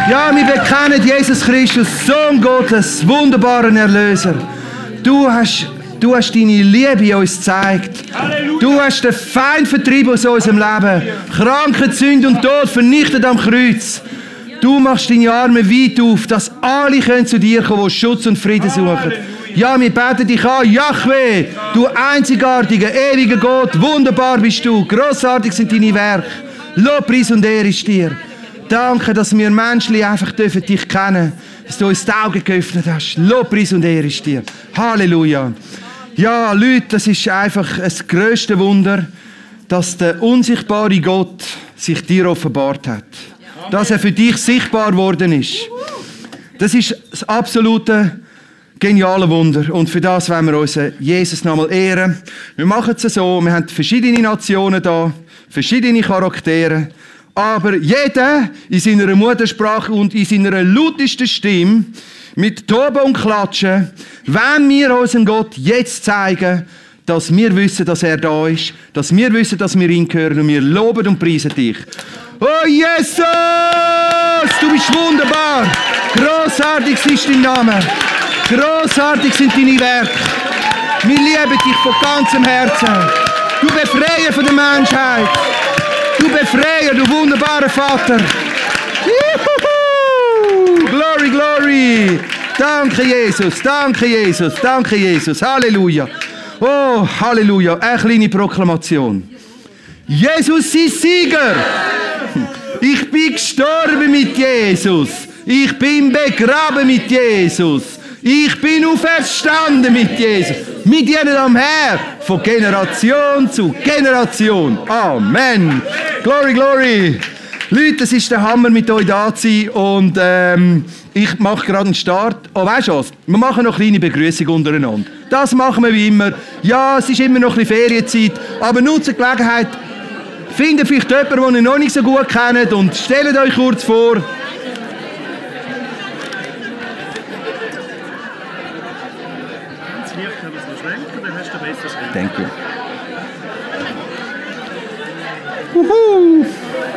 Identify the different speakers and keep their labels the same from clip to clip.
Speaker 1: Ja, wir bekennen Jesus Christus, Sohn Gottes, wunderbaren Erlöser. Du hast deine Liebe in uns gezeigt. Du hast den Feind vertrieben aus unserem Leben. Krankheit, Sünde und Tod vernichtet am Kreuz. Du machst deine Arme weit auf, dass alle können zu dir kommen, die Schutz und Frieden suchen. Ja, wir beten dich an, Jahwe, du einzigartiger, ewiger Gott, wunderbar bist du, grossartig sind deine Werke. Lobpreis und Ehre ist dir. Danke, dass wir menschlich einfach dich kennen dürfen, dass du uns die Augen geöffnet hast. Lobpreis und Ehre ist dir. Halleluja. Ja, Leute, das ist einfach das grösste Wunder, dass der unsichtbare Gott sich dir offenbart hat. Dass er für dich sichtbar geworden ist. Das ist das absolute geniale Wunder. Und für das wollen wir unseren Jesus nochmal ehren. Wir machen es so, wir haben verschiedene Nationen da, verschiedene Charaktere, aber jeder in seiner Muttersprache und in seiner lautesten Stimme, mit Toben und Klatschen, wenn wir unserem Gott jetzt zeigen, dass wir wissen, dass er da ist, dass wir wissen, dass wir ihn hören und wir loben und preisen dich. Oh Jesus, du bist wunderbar. Grossartig ist dein Name. Grossartig sind deine Werke. Wir lieben dich von ganzem Herzen. Du Befreier von der Menschheit. Du Befreier, du wunderbarer Vater. Juhu! Glory, glory. Danke Jesus, danke Jesus, danke Jesus. Halleluja. Oh, Halleluja. Eine kleine Proklamation. Jesus ist Sieger. Ich bin gestorben mit Jesus. Ich bin begraben mit Jesus. Ich bin auferstanden mit Jesus. Mit jedem am Herr. Von Generation zu Generation. Amen. Glory, glory. Leute, es ist der Hammer, mit euch da zu sein. Und ich mache gerade einen Start. Oh, weißt du was? Wir machen noch eine kleine Begrüßung untereinander. Das machen wir wie immer. Ja, es ist immer noch ein bisschen Ferienzeit. Aber nutzt die Gelegenheit. Findet vielleicht jemanden, den ihr noch nicht so gut kennt. Und stellt euch kurz vor. Thank you. Woohoo.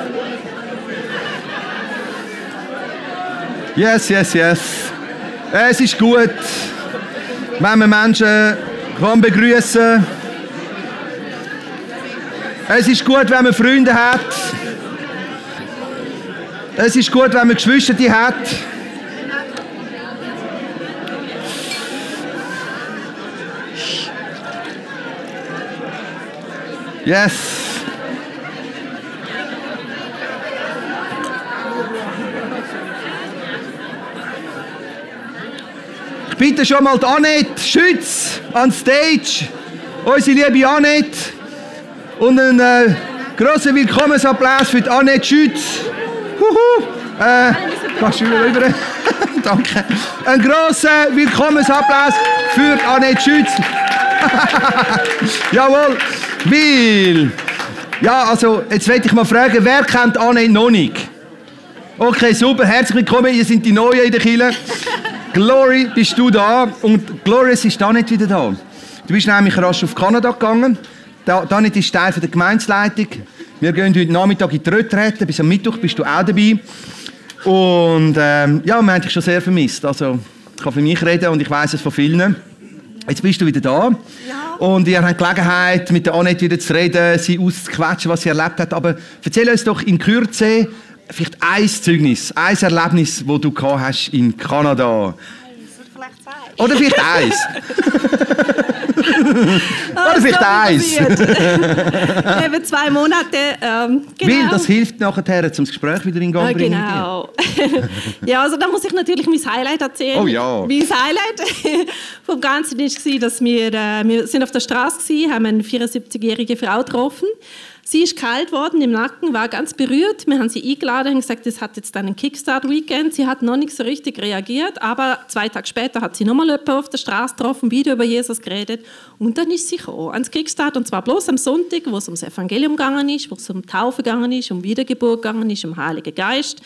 Speaker 1: Yes, yes, yes. Es ist gut, wenn man Menschen begrüßen kann. Es ist gut, wenn man Freunde hat. Es ist gut, wenn man Geschwister hat. Yes. Ich bitte schon mal die Annette Schütz an Stage. Unsere liebe Annette. Und einen grossen Willkommensapplaus für die Annette Schütz. Kannst du rüber? Danke. Einen grossen Willkommensapplaus für die Annette Schütz. Jawohl. Weil, ja, also, jetzt möchte ich mal fragen, wer kennt Annette noch nicht? Okay, super, herzlich willkommen, ihr seid die Neuen in der Kirche. Glory, bist du da? Und Glory, es ist Annette wieder da. Du bist nämlich rasch auf Kanada gegangen. Annette ist Teil der Gemeindeleitung. Wir gehen heute Nachmittag in die Retrette, bis am Mittwoch bist du auch dabei. Und ja, wir haben dich schon sehr vermisst. Also, ich kann für mich reden und ich weiss es von vielen. Jetzt bist du wieder da. Ja. Und ihr habt Gelegenheit, mit der Annette wieder zu reden, sie auszuquetschen, was sie erlebt hat. Aber erzähl uns doch in Kürze vielleicht ein Zeugnis, ein Erlebnis, das du gehabt hast in Kanada.
Speaker 2: Vielleicht zwei.
Speaker 1: Oder vielleicht eins. Oder vielleicht eins.
Speaker 2: Eben 2 Monate. Genau.
Speaker 1: Weil das hilft nachher, zum Gespräch wieder in Gang bringen.
Speaker 2: Genau. Ja, also da muss ich natürlich mein Highlight erzählen.
Speaker 1: Oh ja.
Speaker 2: Mein Highlight vom Ganzen war, dass wir sind auf der Straße waren, haben eine 74-jährige Frau getroffen. Sie ist kalt worden im Nacken, war ganz berührt. Wir haben sie eingeladen und gesagt, es hat jetzt einen Kickstart-Weekend. Sie hat noch nicht so richtig reagiert, aber 2 Tage später hat sie nochmal jemanden auf der Straße getroffen, wieder über Jesus geredet. Und dann ist sie gekommen ans Kickstart, und zwar bloß am Sonntag, wo es ums Evangelium gegangen ist, wo es um Taufe gegangen ist, um Wiedergeburt gegangen ist, um Heiligen Geist.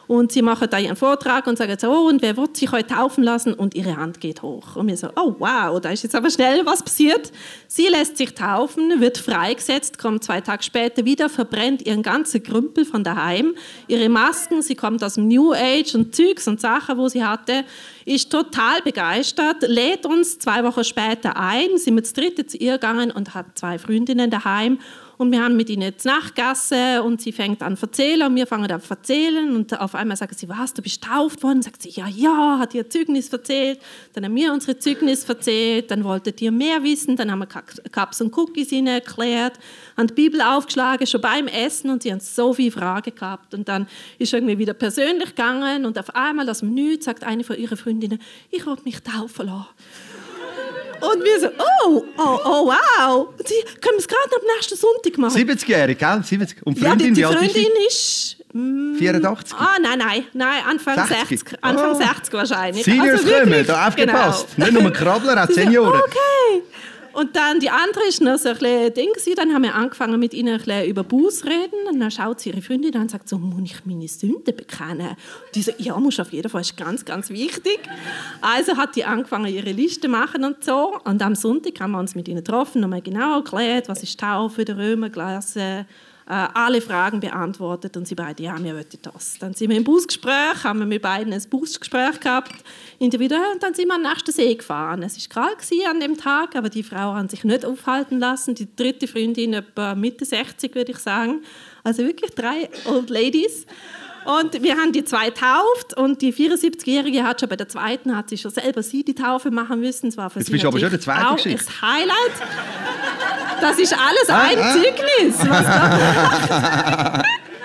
Speaker 2: Und sie machen da ihren Vortrag und sagen so, und wer wird sich heute taufen lassen? Und ihre Hand geht hoch. Und wir so, oh wow, da ist jetzt aber schnell was passiert. Sie lässt sich taufen, wird freigesetzt, kommt 2 Tage später wieder, verbrennt ihren ganzen Krümpel von daheim, ihre Masken, sie kommt aus dem New Age und Zeugs und Sachen, wo sie hatte, ist total begeistert, lädt uns 2 Wochen später ein, sind wir zu dritt zu ihr gegangen und hat 2 Freundinnen daheim. Und wir haben mit ihnen die Nachtgasse und sie fängt an zu erzählen und wir fangen an zu erzählen und auf einmal sagen sie, was, du bist getauft worden? Sagt sie, ja, hat ihr Zeugnis erzählt. Dann haben wir unsere Zeugnis erzählt, dann wolltet ihr mehr wissen, dann haben wir Cups und Cookies ihnen erklärt, haben die Bibel aufgeschlagen, schon beim Essen und sie haben so viele Fragen gehabt. Und dann ist irgendwie wieder persönlich gegangen und auf einmal aus dem Nichts sagt eine von ihren Freundinnen, ich will mich taufen lassen. Und wir so, oh, wow. Können wir es gerade am nächsten Sonntag machen?
Speaker 1: 70-jährig, gell? 70. Und Freundin,
Speaker 2: die
Speaker 1: wie alt
Speaker 2: Freundin
Speaker 1: ist
Speaker 2: ist...
Speaker 1: 84?
Speaker 2: Nein, Anfang 60. Anfang 60 wahrscheinlich.
Speaker 1: Seniors
Speaker 2: also
Speaker 1: kommen, da aufgepasst.
Speaker 2: Genau.
Speaker 1: Nicht nur Krabbler, auch
Speaker 2: Sie
Speaker 1: Senioren.
Speaker 2: So, okay. Und dann die andere ist noch so ein bisschen Ding gewesen. Dann haben wir angefangen mit ihnen ein bisschen über Buß reden. Und dann schaut sie ihre Freundin an und sagt so, muss ich meine Sünden bekennen? Und die so, ja, musst auf jeden Fall, ist ganz, ganz wichtig. Also hat die angefangen, ihre Liste zu machen und so. Und am Sonntag haben wir uns mit ihnen getroffen und mal genau erklärt, was ist Taufe der Römerklasse, alle Fragen beantwortet und sie beide, ja, wir wollen das. Dann sind wir im Busgespräch, haben wir mit beiden ein Busgespräch gehabt, individuell, und dann sind wir an den nächsten See gefahren. Es war kalt an dem Tag, aber die Frau hat sich nicht aufhalten lassen. Die dritte Freundin, etwa Mitte 60, würde ich sagen. Also wirklich 3 Old Ladies. Und wir haben die 2 getauft und die 74-Jährige hat schon bei der zweiten, hat sie schon selber die Taufe machen müssen. Das war für
Speaker 1: Jetzt
Speaker 2: sie
Speaker 1: bist du aber schon der zweite
Speaker 2: auch
Speaker 1: Geschichte.
Speaker 2: das Highlight. Das ist alles ein Zeugnis. Was da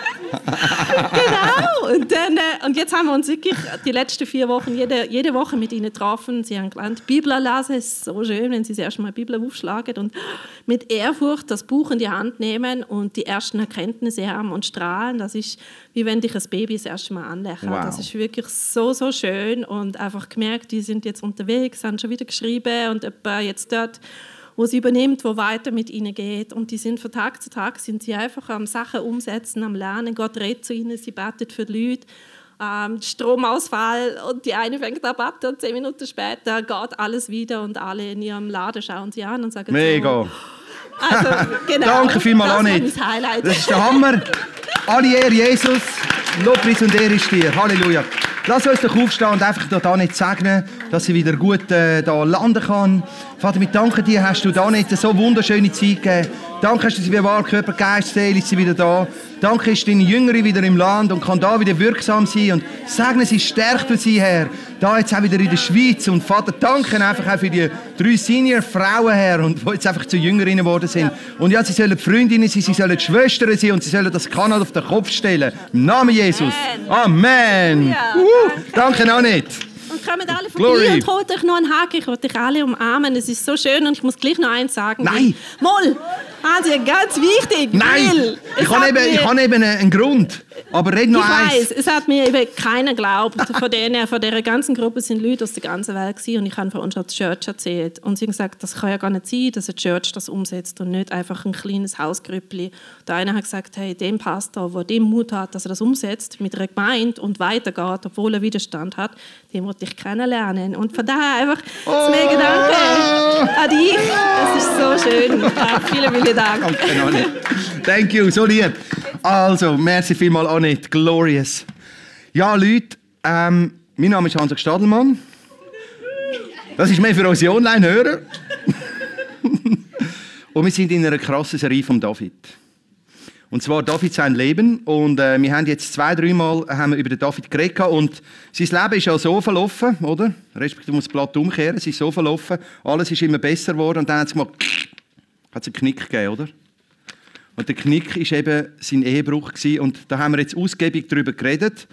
Speaker 2: genau. Und jetzt haben wir uns wirklich die letzten 4 Wochen jede Woche mit ihnen getroffen. Sie haben gelernt, Bibel lesen. Es ist so schön, wenn sie das erste Mal Bibel aufschlagen und mit Ehrfurcht das Buch in die Hand nehmen und die ersten Erkenntnisse haben und strahlen. Das ist, wie wenn dich ein Baby das erste Mal anlächelt.
Speaker 1: Wow.
Speaker 2: Das ist wirklich so, so schön. Und einfach gemerkt, die sind jetzt unterwegs, haben schon wieder geschrieben und jetzt dort, wo sie übernimmt, wo weiter mit ihnen geht. Und die sind von Tag zu Tag sind sie einfach am Sachen umsetzen, am Lernen. Gott redet zu ihnen, sie betet für die Leute. Stromausfall und die eine fängt an und 10 Minuten später geht alles wieder und alle in ihrem Laden schauen sie an und sagen
Speaker 1: Mega.
Speaker 2: So. Also, genau.
Speaker 1: Danke vielmals, Anit.
Speaker 2: Das war mein Highlight.
Speaker 1: Das ist der Hammer. Alle Ehre Jesus. Lobpreis und Ehre ist dir. Halleluja. Lass uns doch aufstehen und einfach da nicht segnen, dass sie wieder gut da landen kann. Vater, wir danken dir, hast du da nicht eine so wunderschöne Zeit gegeben. Danke, hast du sie bewahrt, Körper, Geist, Seele, ist sie wieder da. Danke, ist deine Jüngerin wieder im Land und kann da wieder wirksam sein. Und segne sie, stärkt sie, Herr. Da jetzt auch wieder in der Schweiz. Und Vater, danke einfach auch für die 3 Senior-Frauen, Herr, und die jetzt einfach zu Jüngerinnen geworden sind. Und ja, sie sollen Freundinnen sein, sie sollen Schwestern sein und sie sollen das Kanal auf den Kopf stellen. Im Namen Jesus. Amen.
Speaker 2: Ja,
Speaker 1: danke auch nicht.
Speaker 2: Und kommt alle vorbei und holt euch noch einen Haken. Ich wollte euch alle umarmen. Es ist so schön und ich muss gleich noch eins sagen.
Speaker 1: Nein.
Speaker 2: Moll, Hansi, ganz wichtig.
Speaker 1: Nein, ich habe eben einen Grund. Aber red noch eins.
Speaker 2: Ich weiss, es hat mir eben keiner geglaubt. Von dieser ganzen Gruppe sind Leute aus der ganzen Welt gewesen, und ich habe von unserer Church erzählt. Und sie haben gesagt, das kann ja gar nicht sein, dass eine Church das umsetzt und nicht einfach ein kleines Hausgrüppli. Der eine hat gesagt, hey, dem Pastor, der den Mut hat, dass er das umsetzt mit einer Gemeinde und weitergeht, obwohl er Widerstand hat, den wollte ich kennenlernen. Und von daher einfach das mega Danke an dich. Es ist so schön. Ja, vielen Dank.
Speaker 1: Danke, Anit. Thank you, so lieb. Also, merci vielmals, Anit. Glorious. Ja, Leute, mein Name ist Hans Stadelmann. Das ist mehr für unsere Online-Hörer. Und wir sind in einer krassen Serie von David. Und zwar David sein Leben. Und wir haben jetzt 2-3 Mal haben wir über den David geredet. Und sein Leben ist ja so verlaufen, oder? Respektive muss das Blatt umkehren. Es ist so verlaufen. Alles ist immer besser geworden. Und dann hat es einen Knick gegeben, oder? Und der Knick war eben sein Ehebruch gewesen. Und da haben wir jetzt ausgiebig darüber geredet.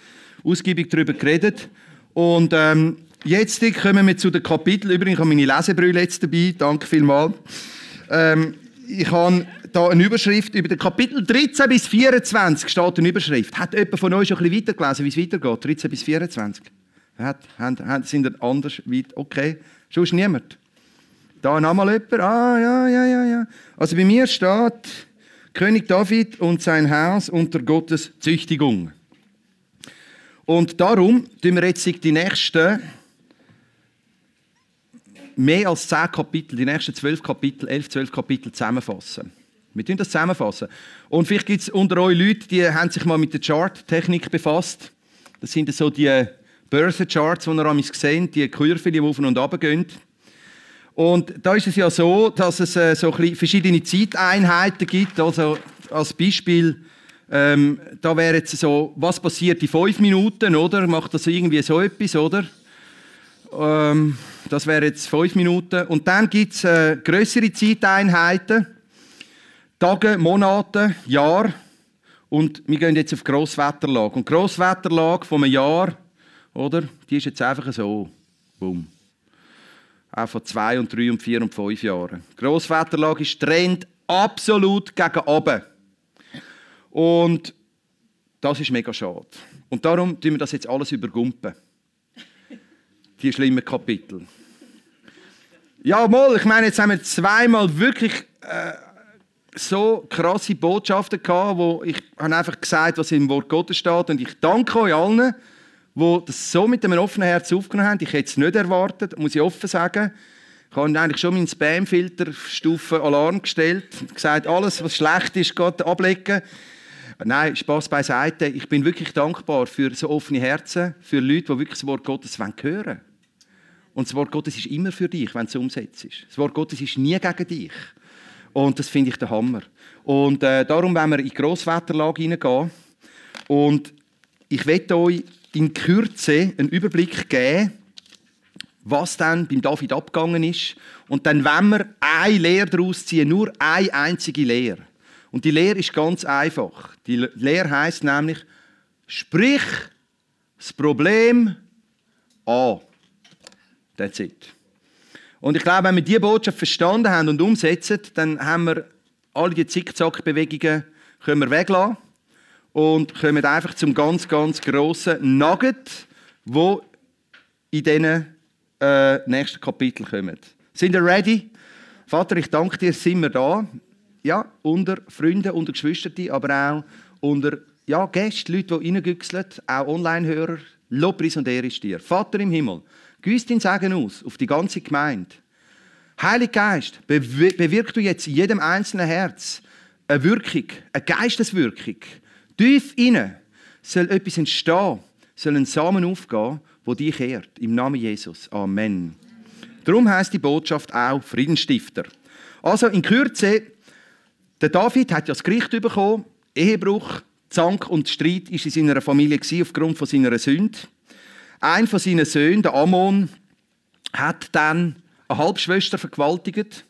Speaker 1: Und jetzt kommen wir zu den Kapiteln. Übrigens, ich habe meine Lesebrille jetzt dabei. Danke vielmals. Ich habe da eine Überschrift über den Kapitel 13 bis 24 steht eine Überschrift. Hat jemand von euch schon ein bisschen weitergelesen, wie es weitergeht? 13 bis 24? Sind ihr anders weit? Okay. Sonst niemand? Da nochmal jemand? Ja. Also bei mir steht König David und sein Haus unter Gottes Züchtigung. Und darum tun wir jetzt die nächsten mehr als 10 Kapitel, die nächsten 12 Kapitel, 11, 12 Kapitel zusammenfassen. Wir tun das zusammenfassen. Und vielleicht gibt es unter euch Leute, die haben sich mal mit der Chart-Technik befasst. Das sind so die Börsencharts, die ihr einmal seht, die Kurven, die auf und runter gehen. Und da ist es ja so, dass es so ein bisschen verschiedene Zeiteinheiten gibt. Also als Beispiel, da wäre jetzt so, was passiert in 5 Minuten, oder? Macht das irgendwie so etwas, oder? Das wäre jetzt 5 Minuten. Und dann gibt es grössere Zeiteinheiten, Tage, Monate, Jahr. Und wir gehen jetzt auf Grosswetterlage. Und Grosswetterlage von einem Jahr, oder? Die ist jetzt einfach so. Boom. Auch von 2 und 3 und 4 und 5 Jahren. Grosswetterlage ist Trend absolut gegen oben. Und das ist mega schade. Und darum tun wir das jetzt alles übergumpen. Die schlimmen Kapitel. Ja, mal, ich meine, jetzt haben wir zweimal wirklich so krasse Botschaften gehabt, wo ich habe einfach gesagt, was im Wort Gottes steht. Und ich danke euch allen, die das so mit einem offenen Herz aufgenommen haben. Ich hätte es nicht erwartet, muss ich offen sagen. Ich habe eigentlich schon meinen Spam-Filterstufe Alarm gestellt und gesagt, alles, was schlecht ist, Gott ablegen. Nein, Spass beiseite. Ich bin wirklich dankbar für so offene Herzen, für Leute, die wirklich das Wort Gottes hören wollen. Und das Wort Gottes ist immer für dich, wenn es umsetzt ist. Das Wort Gottes ist nie gegen dich. Und das finde ich der Hammer. Und darum wollen wir in die Grosswetterlage hineingehen. Und ich möchte euch in Kürze einen Überblick geben, was dann beim David abgegangen ist. Und dann wollen wir eine Lehre daraus ziehen, nur eine einzige Lehre. Und die Lehre ist ganz einfach. Die Lehre heisst nämlich, sprich das Problem an. That's it. Und ich glaube, wenn wir diese Botschaft verstanden haben und umsetzen, dann haben wir alle die Zickzack-Bewegungen weglassen und kommen einfach zum ganz, ganz grossen Nugget, wo in diesen nächsten Kapitel kommt. Sind ihr ready? Vater, ich danke dir, sind wir da. Ja, unter Freunden, unter Geschwistern, aber auch unter Gäste, Leute, die reingüchseln, auch Online-Hörer. Lobpreis und Ehre ist dir. Vater im Himmel, gieß dein Segen aus auf die ganze Gemeinde. Heiliger Geist, bewirk du jetzt in jedem einzelnen Herz eine Wirkung, eine Geisteswirkung. Tief inne soll etwas entstehen, soll ein Samen aufgehen, der dich ehrt. Im Namen Jesus. Amen. Darum heisst die Botschaft auch Friedensstifter. Also in Kürze, der David hat ja das Gericht bekommen, Ehebruch, Zank und Streit war in seiner Familie aufgrund von seiner Sünde. Ein von seinen Söhnen, der Ammon, hat dann eine Halbschwester vergewaltigt.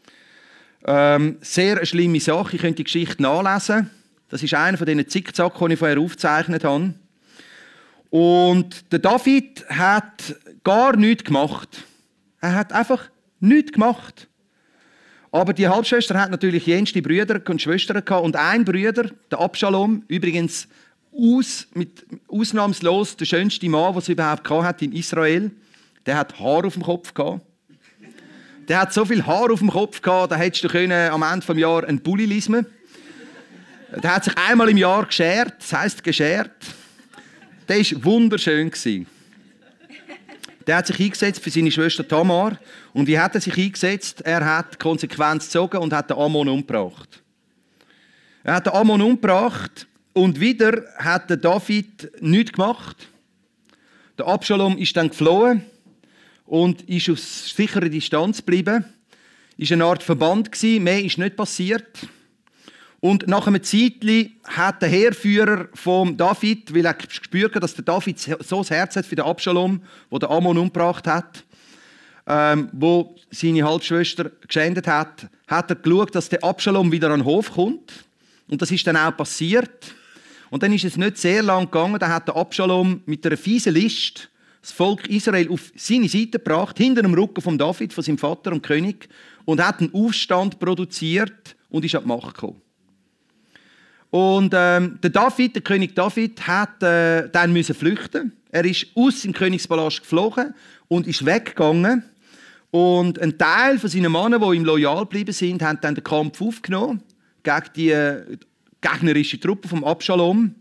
Speaker 1: Sehr eine schlimme Sache, ich könnte die Geschichte nachlesen. Das ist einer von diesen Zickzack, die ich vorher aufgezeichnet habe. Und der David hat gar nichts gemacht. Er hat einfach nichts gemacht. Aber die Halbschwester hat natürlich jenste Brüder und Schwestern gehabt. Und ein Bruder, der Abschalom, übrigens ausnahmslos der schönste Mann, den es überhaupt hat in Israel, der hat Haar auf dem Kopf gehabt. Der hat so viel Haar auf dem Kopf gehabt, da hättest du am Ende des Jahres einen Pulli lismen. Der hat sich einmal im Jahr geschert, das heisst geschert. Der war wunderschön. Der hat sich eingesetzt für seine Schwester Tamar. Und wie hat er sich eingesetzt? Er hat die Konsequenz gezogen und hat den Ammon umgebracht. Er hat den Ammon umgebracht und wieder hat der David nichts gemacht. Der Abschalom ist dann geflohen und ist auf sicherer Distanz geblieben. Es war eine Art Verband, mehr ist nicht passiert. Und nach einem Zeitchen hat der Heerführer von David, weil er gespürt hat, dass der David so das Herz hat für den Abschalom, der den Ammon umgebracht hat, wo seine Halbschwester geschändet hat, hat er geschaut, dass der Abschalom wieder an den Hof kommt. Und das ist dann auch passiert. Und dann ist es nicht sehr lang gegangen, dann hat der Abschalom mit einer fiesen List das Volk Israel auf seine Seite gebracht, hinter dem Rücken von David, von seinem Vater und König, und hat einen Aufstand produziert und ist an die Macht gekommen. Und der König David, hat dann müssen flüchten. Er ist aus dem Königspalast geflogen und ist weggegangen. Und ein Teil von seinen Männern, die ihm loyal geblieben sind, haben dann den Kampf aufgenommen gegen die gegnerische Truppe vom Abschalom.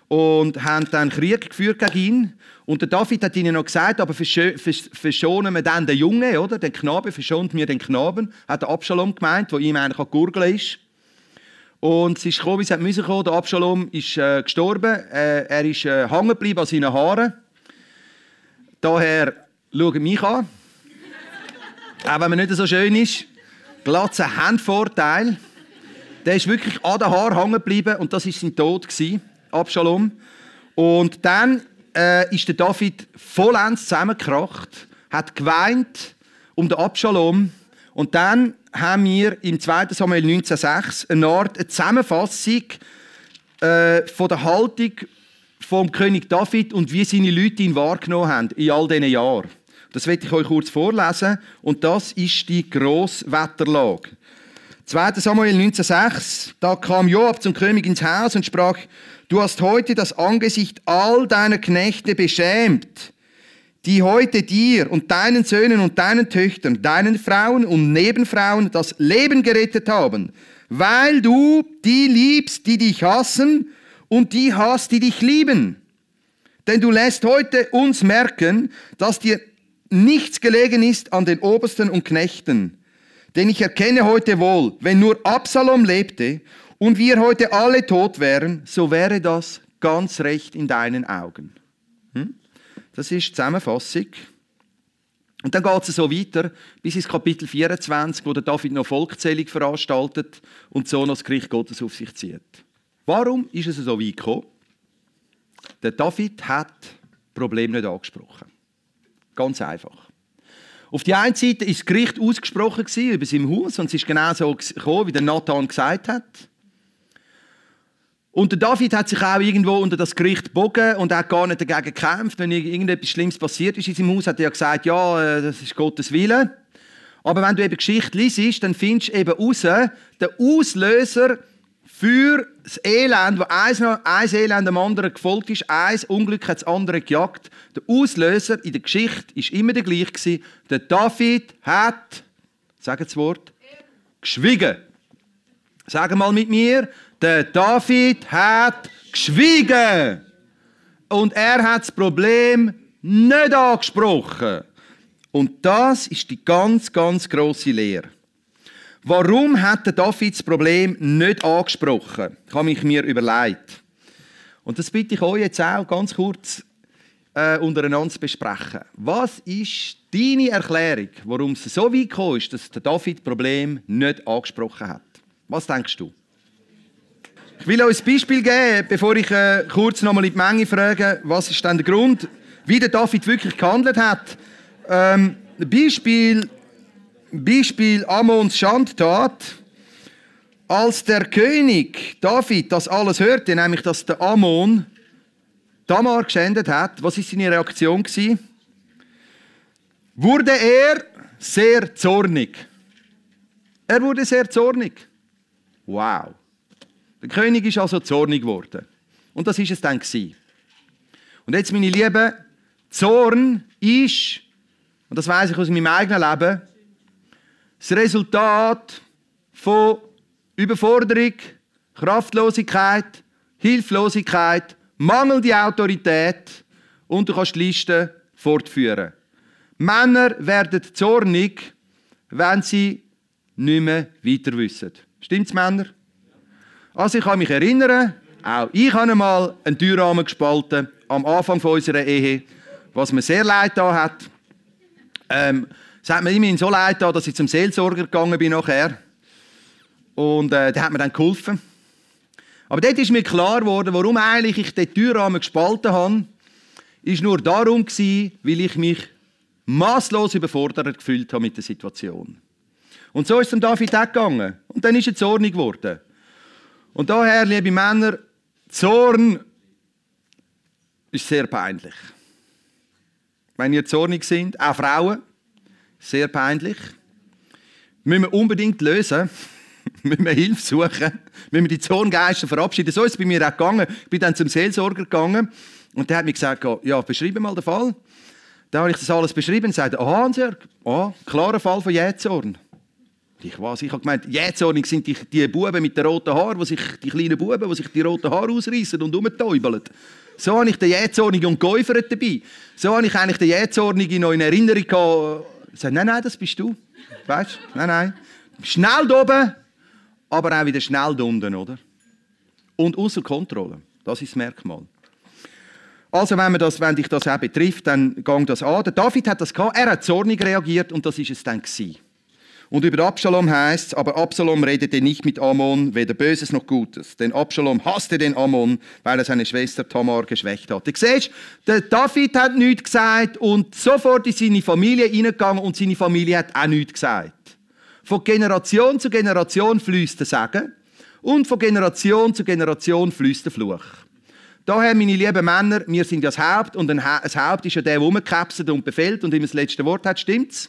Speaker 1: und haben dann Krieg geführt gegen ihn. Und der David hat ihnen noch gesagt, aber verschonen wir dann den Jungen, oder? Den Knaben, verschont mir den Knaben, hat der Absalom gemeint, der ihm eigentlich gurgeln ist. Und es ist gekommen, wie es musste kommen. Der Absalom ist gestorben. Er ist hängen geblieben an seinen Haaren. Daher schaut mich an. Auch wenn man nicht so schön ist. Glatze haben Vorteil. Der ist wirklich an den Haaren hängen geblieben und das war sein Tod, Absalom. Und dann ist der David vollends zusammengekracht, hat geweint um den Absalom. Und dann haben wir im 2. Samuel 19,6 eine Zusammenfassung von der Haltung vom König David und wie seine Leute ihn wahrgenommen haben in all diesen Jahren. Das werde ich euch kurz vorlesen. Und das ist die Grosswetterlage. 2. Samuel 19,6. Da kam Joab zum König ins Haus und sprach: Du hast heute das Angesicht all deiner Knechte beschämt, die heute dir und deinen Söhnen und deinen Töchtern, deinen Frauen und Nebenfrauen das Leben gerettet haben, weil du die liebst, die dich hassen, und die hast, die dich lieben. Denn du lässt heute uns merken, dass dir nichts gelegen ist an den Obersten und Knechten. Denn ich erkenne heute wohl, wenn nur Absalom lebte und wir heute alle tot wären, so wäre das ganz recht in deinen Augen. Das ist die Zusammenfassung. Und dann geht es so weiter, bis ins Kapitel 24, wo der David noch Volkszählung veranstaltet und so noch das Gericht Gottes auf sich zieht. Warum ist es so weit gekommen? Der David hat das Problem nicht angesprochen. Ganz einfach. Auf die einen Seite war das Gericht ausgesprochen über sein Haus und es ist genau so gekommen, wie der Nathan gesagt hat. Und der David hat sich auch irgendwo unter das Gericht gebogen und hat gar nicht dagegen gekämpft. Wenn irgendetwas Schlimmes passiert ist in seinem Haus, hat er ja gesagt, ja, das ist Gottes Wille. Aber wenn du eben Geschichte liest, dann findest du eben raus, der Auslöser für das Elend, wo ein Elend am anderen gefolgt ist, ein Unglück hat das andere gejagt. Der Auslöser in der Geschichte war immer der gleiche. Der David hat, sagen das Wort, geschwiegen. Sagen mal mit mir, der David hat geschwiegen. Und er hat das Problem nicht angesprochen. Und das ist die ganz, ganz grosse Lehre. Warum hat der David das Problem nicht angesprochen? Das habe ich mir überlegt. Und das bitte ich euch jetzt auch ganz kurz untereinander zu besprechen. Was ist deine Erklärung, warum es so weit gekommen ist, dass der David das Problem nicht angesprochen hat? Was denkst du? Ich will euch ein Beispiel geben, bevor ich kurz noch mal in die Menge frage, was ist denn der Grund, wie der David wirklich gehandelt hat. Beispiel Amons Schandtat. Als der König David das alles hörte, nämlich dass der Amon Tamar geschändet hat, was war seine Reaktion? Wurde er sehr zornig. Er wurde sehr zornig. Wow. Der König ist also zornig geworden. Und das ist es dann gewesen. Und jetzt, meine Lieben, Zorn ist, und das weiss ich aus meinem eigenen Leben, das Resultat von Überforderung, Kraftlosigkeit, Hilflosigkeit, mangelnde Autorität und du kannst die Liste fortführen. Männer werden zornig, wenn sie nicht mehr weiter wissen. Stimmt's, Männer? Also ich kann mich erinnern, auch ich habe einmal einen Türrahmen gespalten am Anfang unserer Ehe, was mir sehr leid getan hat. Es hat mir immerhin so leid getan, dass ich zum Seelsorger gegangen bin nachher. Und der hat mir dann geholfen. Aber dort ist mir klar geworden, warum eigentlich ich den Türrahmen gespalten habe. Ist nur darum gewesen, weil ich mich masslos überfordert gefühlt habe mit der Situation. Und so ist es dem David auch gegangen. Und dann ist er zornig geworden. Und daher, liebe Männer, Zorn ist sehr peinlich. Wenn ihr zornig seid, auch Frauen, sehr peinlich. Müssen wir unbedingt lösen. Müssen wir Hilfe suchen. Müssen wir die Zorngeister verabschieden. So ist es bei mir auch gegangen. Ich bin dann zum Seelsorger gegangen und der hat mir gesagt, ja, beschreibe mal den Fall. Dann habe ich das alles beschrieben und sagte, aha, Hans-Jörg, klarer Fall von Jähzorn. Ich habe gemeint, Jähzornig sind die Buben mit den roten Haaren, die kleinen Buben, die sich die roten Haare ausreißen und rumtäubeln. So habe ich den Jähzornigen und Geäufert dabei. So habe ich eigentlich den Jähzornigen noch in Erinnerung gehabt. Ich sage, nein, das bist du. Weißt du? Nein. Schnell da oben, aber auch wieder schnell da unten, oder? Und außer Kontrolle. Das ist das Merkmal. Also, wenn dich das auch betrifft, dann gang das an. Der David hat das gehabt, er hat zornig reagiert und das ist es dann gewesen. Und über Absalom heißt es, aber Absalom redete nicht mit Ammon, weder Böses noch Gutes. Denn Absalom hasste den Ammon, weil er seine Schwester Tamar geschwächt hatte. Du siehst, der David hat nichts gesagt und sofort in seine Familie hineingegangen und seine Familie hat auch nichts gesagt. Von Generation zu Generation fließt der Segen und von Generation zu Generation fließt der Fluch. Daher, meine lieben Männer, wir sind ja das Haupt und das Haupt ist ja der, der rumgekapselt und befehlt und immer das letzte Wort hat. Stimmt's?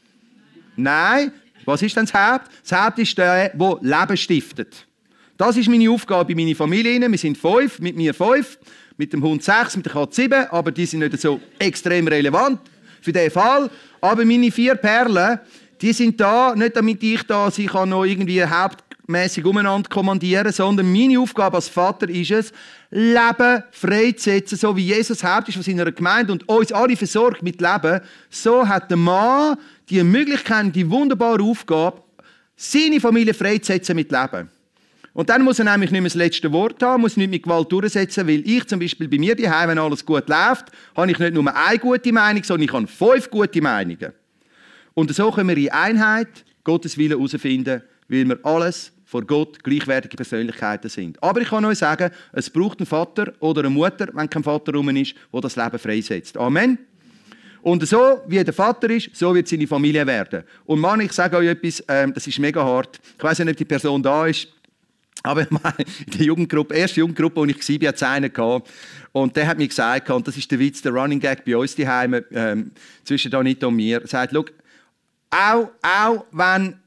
Speaker 1: Nein. Was ist denn das Haupt? Das Haupt ist der, der Leben stiftet. Das ist meine Aufgabe in meiner Familie. Wir sind 5, mit mir 5, mit dem Hund 6, mit der Katze 7, aber die sind nicht so extrem relevant für diesen Fall. Aber meine 4 Perlen, die sind da, nicht damit ich da sie kann noch irgendwie hauptmäßig umeinander kommandieren, sondern meine Aufgabe als Vater ist es, Leben freizusetzen, so wie Jesus Haupt ist von seiner Gemeinde und uns alle versorgt mit Leben. So hat der Mann die Möglichkeit, die wunderbare Aufgabe, seine Familie freizusetzen mit Leben. Und dann muss er nämlich nicht mehr das letzte Wort haben, muss nicht mit Gewalt durchsetzen, weil ich zum Beispiel bei mir daheim, wenn alles gut läuft, habe ich nicht nur eine gute Meinung, sondern ich habe 5 gute Meinungen. Und so können wir in Einheit Gottes Willen herausfinden, weil wir alles vor Gott gleichwertige Persönlichkeiten sind. Aber ich kann euch sagen, es braucht einen Vater oder eine Mutter, wenn kein Vater rum ist, der das Leben freisetzt. Amen. Und so, wie der Vater ist, so wird seine Familie werden. Und Mann, ich sage euch etwas, das ist mega hart. Ich weiss nicht, ob die Person da ist, aber in der Jugendgruppe, erste Jugendgruppe, wo ich war, hat es einen gehabt. Und der hat mir gesagt, und das ist der Witz, der Running Gag bei uns daheim, zwischen Anita und mir, er sagt, schau, auch wenn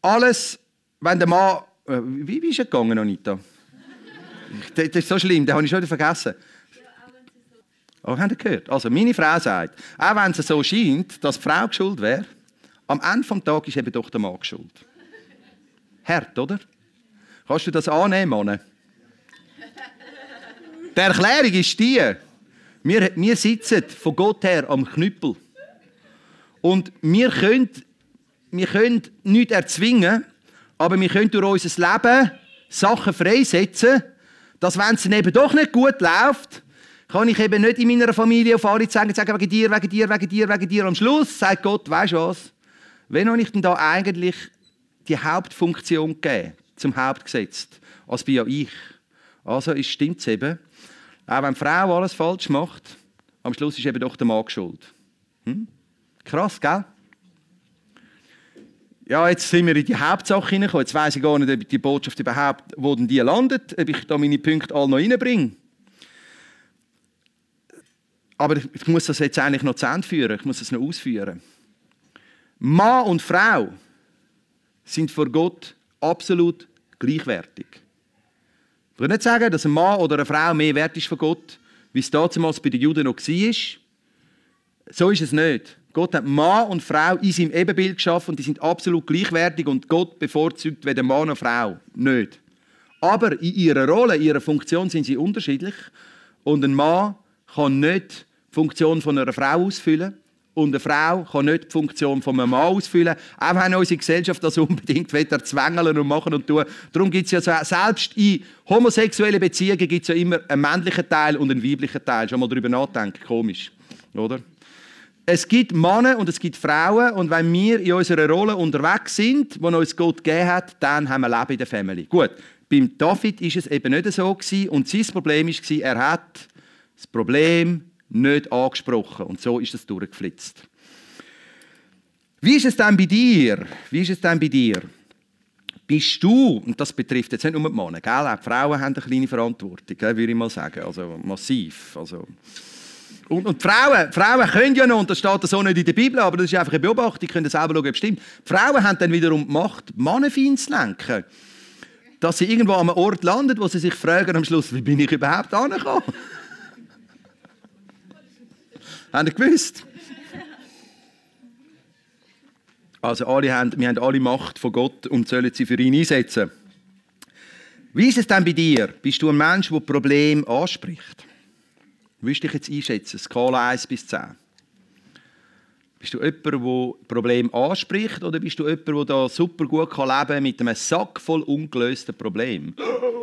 Speaker 1: der Mann, wie ist er gegangen, Anita? Das ist so schlimm, den habe ich schon wieder vergessen. Aber habt ihr gehört? Also meine Frau sagt, auch wenn es so scheint, dass die Frau schuld wäre, am Ende des Tages ist eben doch der Mann schuld. Hart, oder? Kannst du das annehmen, Mann? Die Erklärung ist die, wir sitzen von Gott her am Knüppel. Und wir können nichts erzwingen, aber wir können durch unser Leben Sachen freisetzen, dass wenn es eben doch nicht gut läuft, kann ich eben nicht in meiner Familie auf alle sagen, wegen dir. Am Schluss sagt Gott, weisst du was? Wenn habe ich denn da eigentlich die Hauptfunktion gegeben, zum Haupt gesetzt? Als bin ja ich. Also stimmt es eben. Auch wenn die Frau alles falsch macht, am Schluss ist eben doch der Mann schuld. Krass, gell? Ja, jetzt sind wir in die Hauptsache hineingekommen. Jetzt weiss ich gar nicht, ob die Botschaft überhaupt, wo denn die landet, ob ich da meine Punkte alle noch reinbringe. Aber ich muss das jetzt eigentlich noch zu Ende führen. Ich muss das noch ausführen. Mann und Frau sind vor Gott absolut gleichwertig. Ich will nicht sagen, dass ein Mann oder eine Frau mehr wert ist von Gott, wie es damals bei den Juden noch war. So ist es nicht. Gott hat Mann und Frau in seinem Ebenbild geschaffen und die sind absolut gleichwertig und Gott bevorzugt weder Mann noch Frau. Nicht. Aber in ihrer Rolle, in ihrer Funktion sind sie unterschiedlich und ein Mann kann nicht die Funktion von einer Frau ausfüllen und eine Frau kann nicht die Funktion von einem Mann ausfüllen, auch wenn unsere Gesellschaft das unbedingt erzwängeln und machen und tun. Darum gibt es ja selbst in homosexuellen Beziehungen gibt's ja immer einen männlichen Teil und einen weiblichen Teil. Schon mal darüber nachdenken, komisch, oder? Es gibt Männer und es gibt Frauen und wenn wir in unserer Rolle unterwegs sind, die uns Gott gegeben hat, dann haben wir Leben in der Familie. Gut, beim David war es eben nicht so gewesen, und sein Problem war, er hat das Problem nicht angesprochen und so ist es durchgeflitzt. Wie ist es denn bei dir? Bist du, und das betrifft jetzt nicht nur die Männer, gell? Auch die Frauen haben eine kleine Verantwortung, gell, würde ich mal sagen, also massiv. Also. Und die Frauen können ja noch, und das steht so nicht in der Bibel, aber das ist einfach eine Beobachtung, ihr könnt selber schauen, ob es stimmt. Die Frauen haben dann wiederum die Macht, Männer fein zu lenken. Dass sie irgendwo an einem Ort landen, wo sie sich fragen am Schluss, wie bin ich überhaupt angekommen? Habt ihr gewusst? Also wir haben alle Macht von Gott und sollen sie für ihn einsetzen. Wie ist es denn bei dir? Bist du ein Mensch, der Probleme anspricht? Wie willst du dich jetzt einschätzen? Skala 1 bis 10. Bist du jemand, der Probleme anspricht, oder bist du jemand, der da super gut leben kann mit einem Sack voll ungelösten Problemen?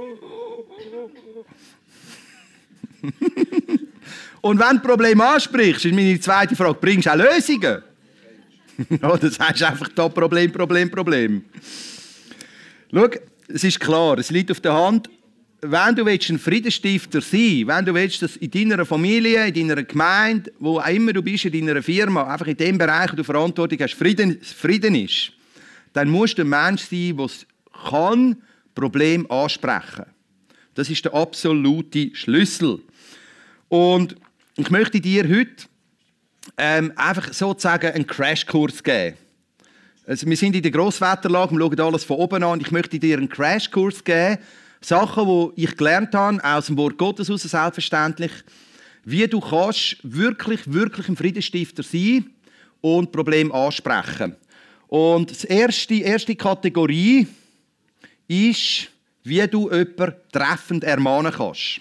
Speaker 1: Und wenn du Probleme ansprichst, ist meine zweite Frage, bringst du auch Lösungen? Oder sagst du einfach da Problem. Schau, es ist klar, es liegt auf der Hand, wenn du ein Friedensstifter sein willst, wenn du willst, dass in deiner Familie, in deiner Gemeinde, wo auch immer du bist, in deiner Firma, einfach in dem Bereich, wo du Verantwortung hast, Frieden ist, dann musst du ein Mensch sein, der Probleme ansprechen kann. Das ist der absolute Schlüssel. Und ich möchte dir heute einfach sozusagen einen Crashkurs geben. Also wir sind in der Grosswetterlage, wir schauen alles von oben an. Ich möchte dir einen Crashkurs geben, Sachen, die ich gelernt habe, aus dem Wort Gottes heraus, selbstverständlich, wie du kannst wirklich ein Friedensstifter sein und Probleme ansprechen. Und die erste Kategorie ist, wie du jemanden treffend ermahnen kannst.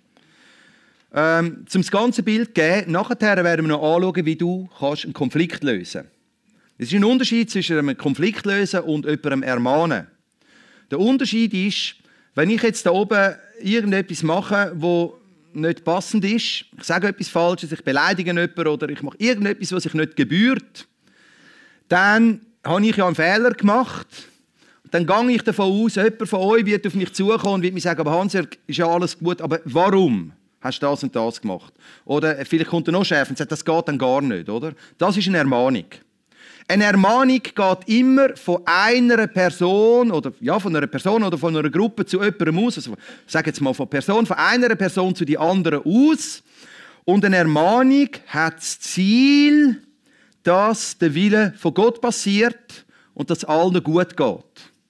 Speaker 1: Um das ganze Bild zu geben, nachher werden wir noch anschauen, wie du einen Konflikt lösen kannst. Es ist ein Unterschied zwischen einem Konflikt lösen und jemandem ermahnen. Der Unterschied ist, wenn ich jetzt da oben irgendetwas mache, das nicht passend ist, ich sage etwas Falsches, ich beleidige jemanden oder ich mache irgendetwas, was sich nicht gebührt, dann habe ich ja einen Fehler gemacht. Dann gehe ich davon aus, jemand von euch wird auf mich zukommen und wird mir sagen, aber Hans-Jörg, ist ja alles gut, aber warum hast du das und das gemacht? Oder vielleicht kommt er noch schärfer und sagt, das geht dann gar nicht, oder? Das ist eine Ermahnung. Eine Ermahnung geht immer von einer Person oder von einer Person oder von einer Gruppe zu jemandem aus. Also, ich sage jetzt mal von einer Person zu die anderen aus. Und eine Ermahnung hat das Ziel, dass der Wille von Gott passiert und dass allen gut geht.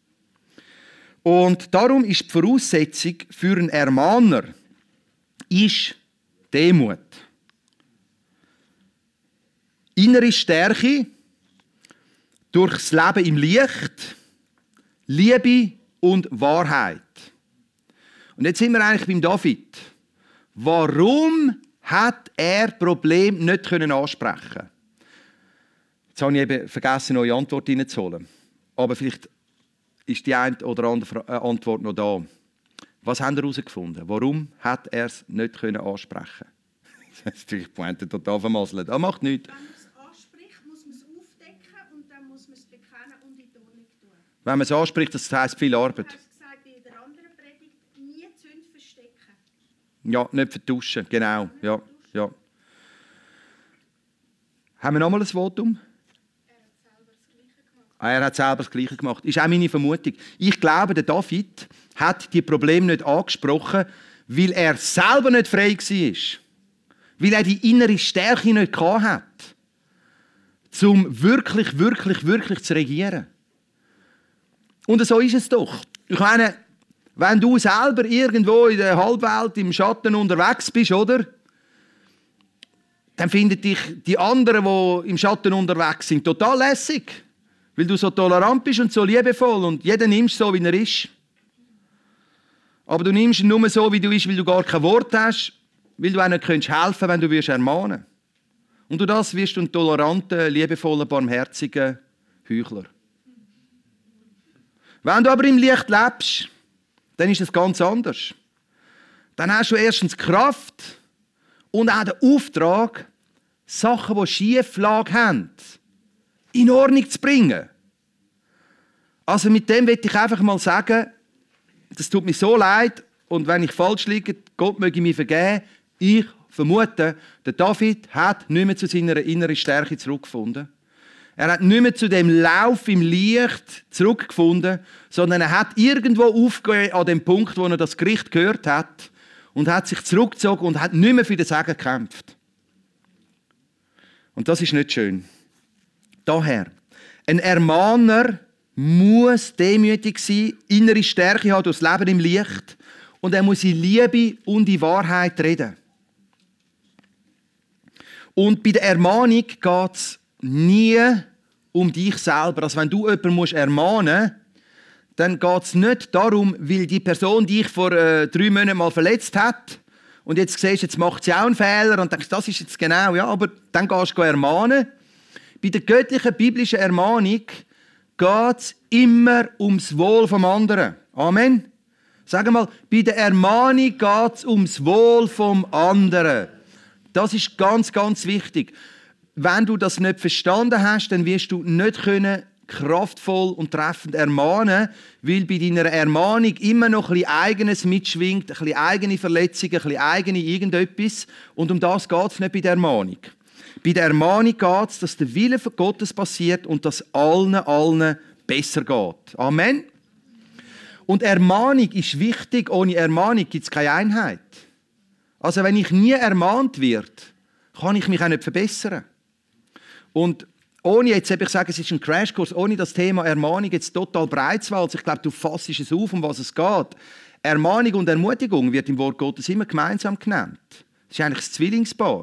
Speaker 1: Und darum ist die Voraussetzung für einen Ermahner ist Demut. Innere Stärke durch das Leben im Licht, Liebe und Wahrheit. Und jetzt sind wir eigentlich beim David. Warum hat er Probleme nicht ansprechen können? Jetzt habe ich eben vergessen, neue Antwort reinzuholen. Aber vielleicht ist die eine oder andere Antwort noch da. Was haben wir herausgefunden? Warum hat er es nicht ansprechen können? Das ist natürlich die Pointe total vermasselt. Das macht nichts.
Speaker 3: Wenn man es anspricht, muss man es aufdecken und dann muss man es bekennen und in die Ordnung tun.
Speaker 1: Wenn man es anspricht, das heisst viel Arbeit.
Speaker 3: Du hast gesagt, in der anderen Predigt, nie die Sünde verstecken.
Speaker 1: Ja, nicht vertuschen, genau. Ja. Haben wir noch mal ein Votum? Er hat selber das Gleiche gemacht. Das ist auch meine Vermutung. Ich glaube, der David hat die Probleme nicht angesprochen, weil er selber nicht frei war. Weil er die innere Stärke nicht hatte, um wirklich zu regieren. Und so ist es doch. Ich meine, wenn du selber irgendwo in der Halbwelt im Schatten unterwegs bist, oder? Dann finden dich die anderen, die im Schatten unterwegs sind, total lässig. Weil du so tolerant bist und so liebevoll und jeden nimmst so, wie er ist. Aber du nimmst ihn nur so, wie du bist, weil du gar kein Wort hast, weil du auch nicht helfen kannst, wenn du ermahnen willst. Und durch das wirst du ein toleranter, liebevoller, barmherziger Heuchler. Wenn du aber im Licht lebst, dann ist es ganz anders. Dann hast du erstens Kraft und auch den Auftrag, Sachen, die Schieflage haben, in Ordnung zu bringen. Also mit dem möchte ich einfach mal sagen, das tut mir so leid und wenn ich falsch liege, Gott möge mir vergeben. Ich vermute, der David hat nicht mehr zu seiner inneren Stärke zurückgefunden. Er hat nicht mehr zu dem Lauf im Licht zurückgefunden, sondern er hat irgendwo aufgehört an dem Punkt, wo er das Gericht gehört hat und hat sich zurückgezogen und hat nicht mehr für den Segen gekämpft. Und das ist nicht schön. Daher, ein Ermahner muss demütig sein, innere Stärke haben durch das Leben im Licht und er muss in Liebe und in Wahrheit reden. Und bei der Ermahnung geht es nie um dich selber. Also wenn du jemanden ermahnen musst, dann geht es nicht darum, weil die Person dich vor 3 Monaten mal verletzt hat und jetzt siehst, jetzt macht sie auch einen Fehler und denkst, das ist jetzt genau, ja, aber dann gehst du ermahnen. Bei der göttlichen, biblischen Ermahnung geht es immer ums Wohl vom anderen. Amen. Sag mal, bei der Ermahnung geht es ums Wohl vom anderen. Das ist ganz, ganz wichtig. Wenn du das nicht verstanden hast, dann wirst du nicht kraftvoll und treffend ermahnen, weil bei deiner Ermahnung immer noch ein bisschen Eigenes mitschwingt, ein bisschen eigene Verletzungen, ein bisschen eigene irgendetwas. Und um das geht es nicht bei der Ermahnung. Bei der Ermahnung geht es, dass der Wille von Gottes passiert und dass allen besser geht. Amen. Und Ermahnung ist wichtig. Ohne Ermahnung gibt es keine Einheit. Also wenn ich nie ermahnt werde, kann ich mich auch nicht verbessern. Und ohne jetzt, ich sage, es ist ein Crashkurs, ohne das Thema Ermahnung jetzt total breit zu walzen, ich glaube, du fassst es auf, um was es geht. Ermahnung und Ermutigung wird im Wort Gottes immer gemeinsam genannt. Das ist eigentlich das Zwillingspaar.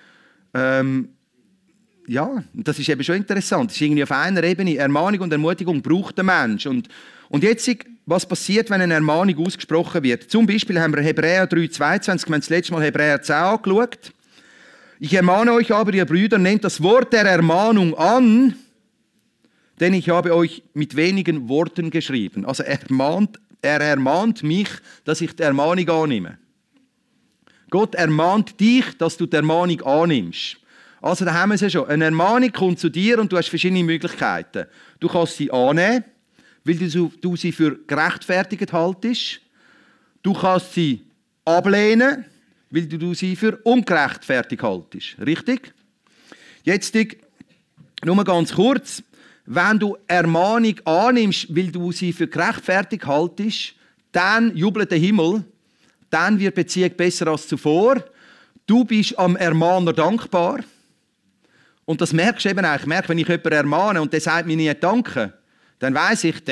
Speaker 1: Ja, das ist eben schon interessant. Das ist irgendwie auf einer Ebene. Ermahnung und Ermutigung braucht der Mensch. Und jetzt, was passiert, wenn eine Ermahnung ausgesprochen wird? Zum Beispiel haben wir Hebräer 3,22, wir haben das letzte Mal Hebräer 10 angeschaut. Ich ermahne euch aber, ihr Brüder, nehmt das Wort der Ermahnung an, denn ich habe euch mit wenigen Worten geschrieben. Also er ermahnt mich, dass ich die Ermahnung annehme. Gott ermahnt dich, dass du die Ermahnung annimmst. Also da haben wir es ja schon. Eine Ermahnung kommt zu dir und du hast verschiedene Möglichkeiten. Du kannst sie annehmen, weil du sie für gerechtfertigt haltest. Du kannst sie ablehnen, weil du sie für ungerechtfertigt haltest. Richtig? Jetzt nur ganz kurz. Wenn du Ermahnung annimmst, weil du sie für gerechtfertigt haltest, dann jubelt der Himmel, dann wird die Beziehung besser als zuvor. Du bist am Ermahner dankbar. Und das merkst du eben auch. Ich merke, wenn ich jemanden ermahne und der sagt mir nie Danke, dann weiss ich,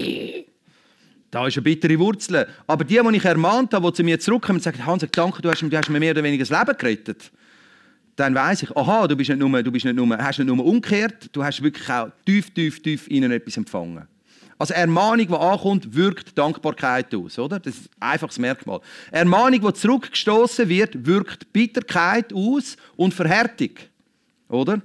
Speaker 1: da ist eine bittere Wurzel. Aber die ich ermahnt habe, die zu mir zurückkommen und sagen, Hans, danke, du hast mir mehr oder weniger das Leben gerettet, dann weiss ich, aha, du hast nicht nur umgekehrt, du hast wirklich auch tief ihnen etwas empfangen. Also Ermahnung, die ankommt, wirkt Dankbarkeit aus. Oder? Das ist einfach das Merkmal. Ermahnung, die zurückgestoßen wird, wirkt Bitterkeit aus und Verhärtung. Oder?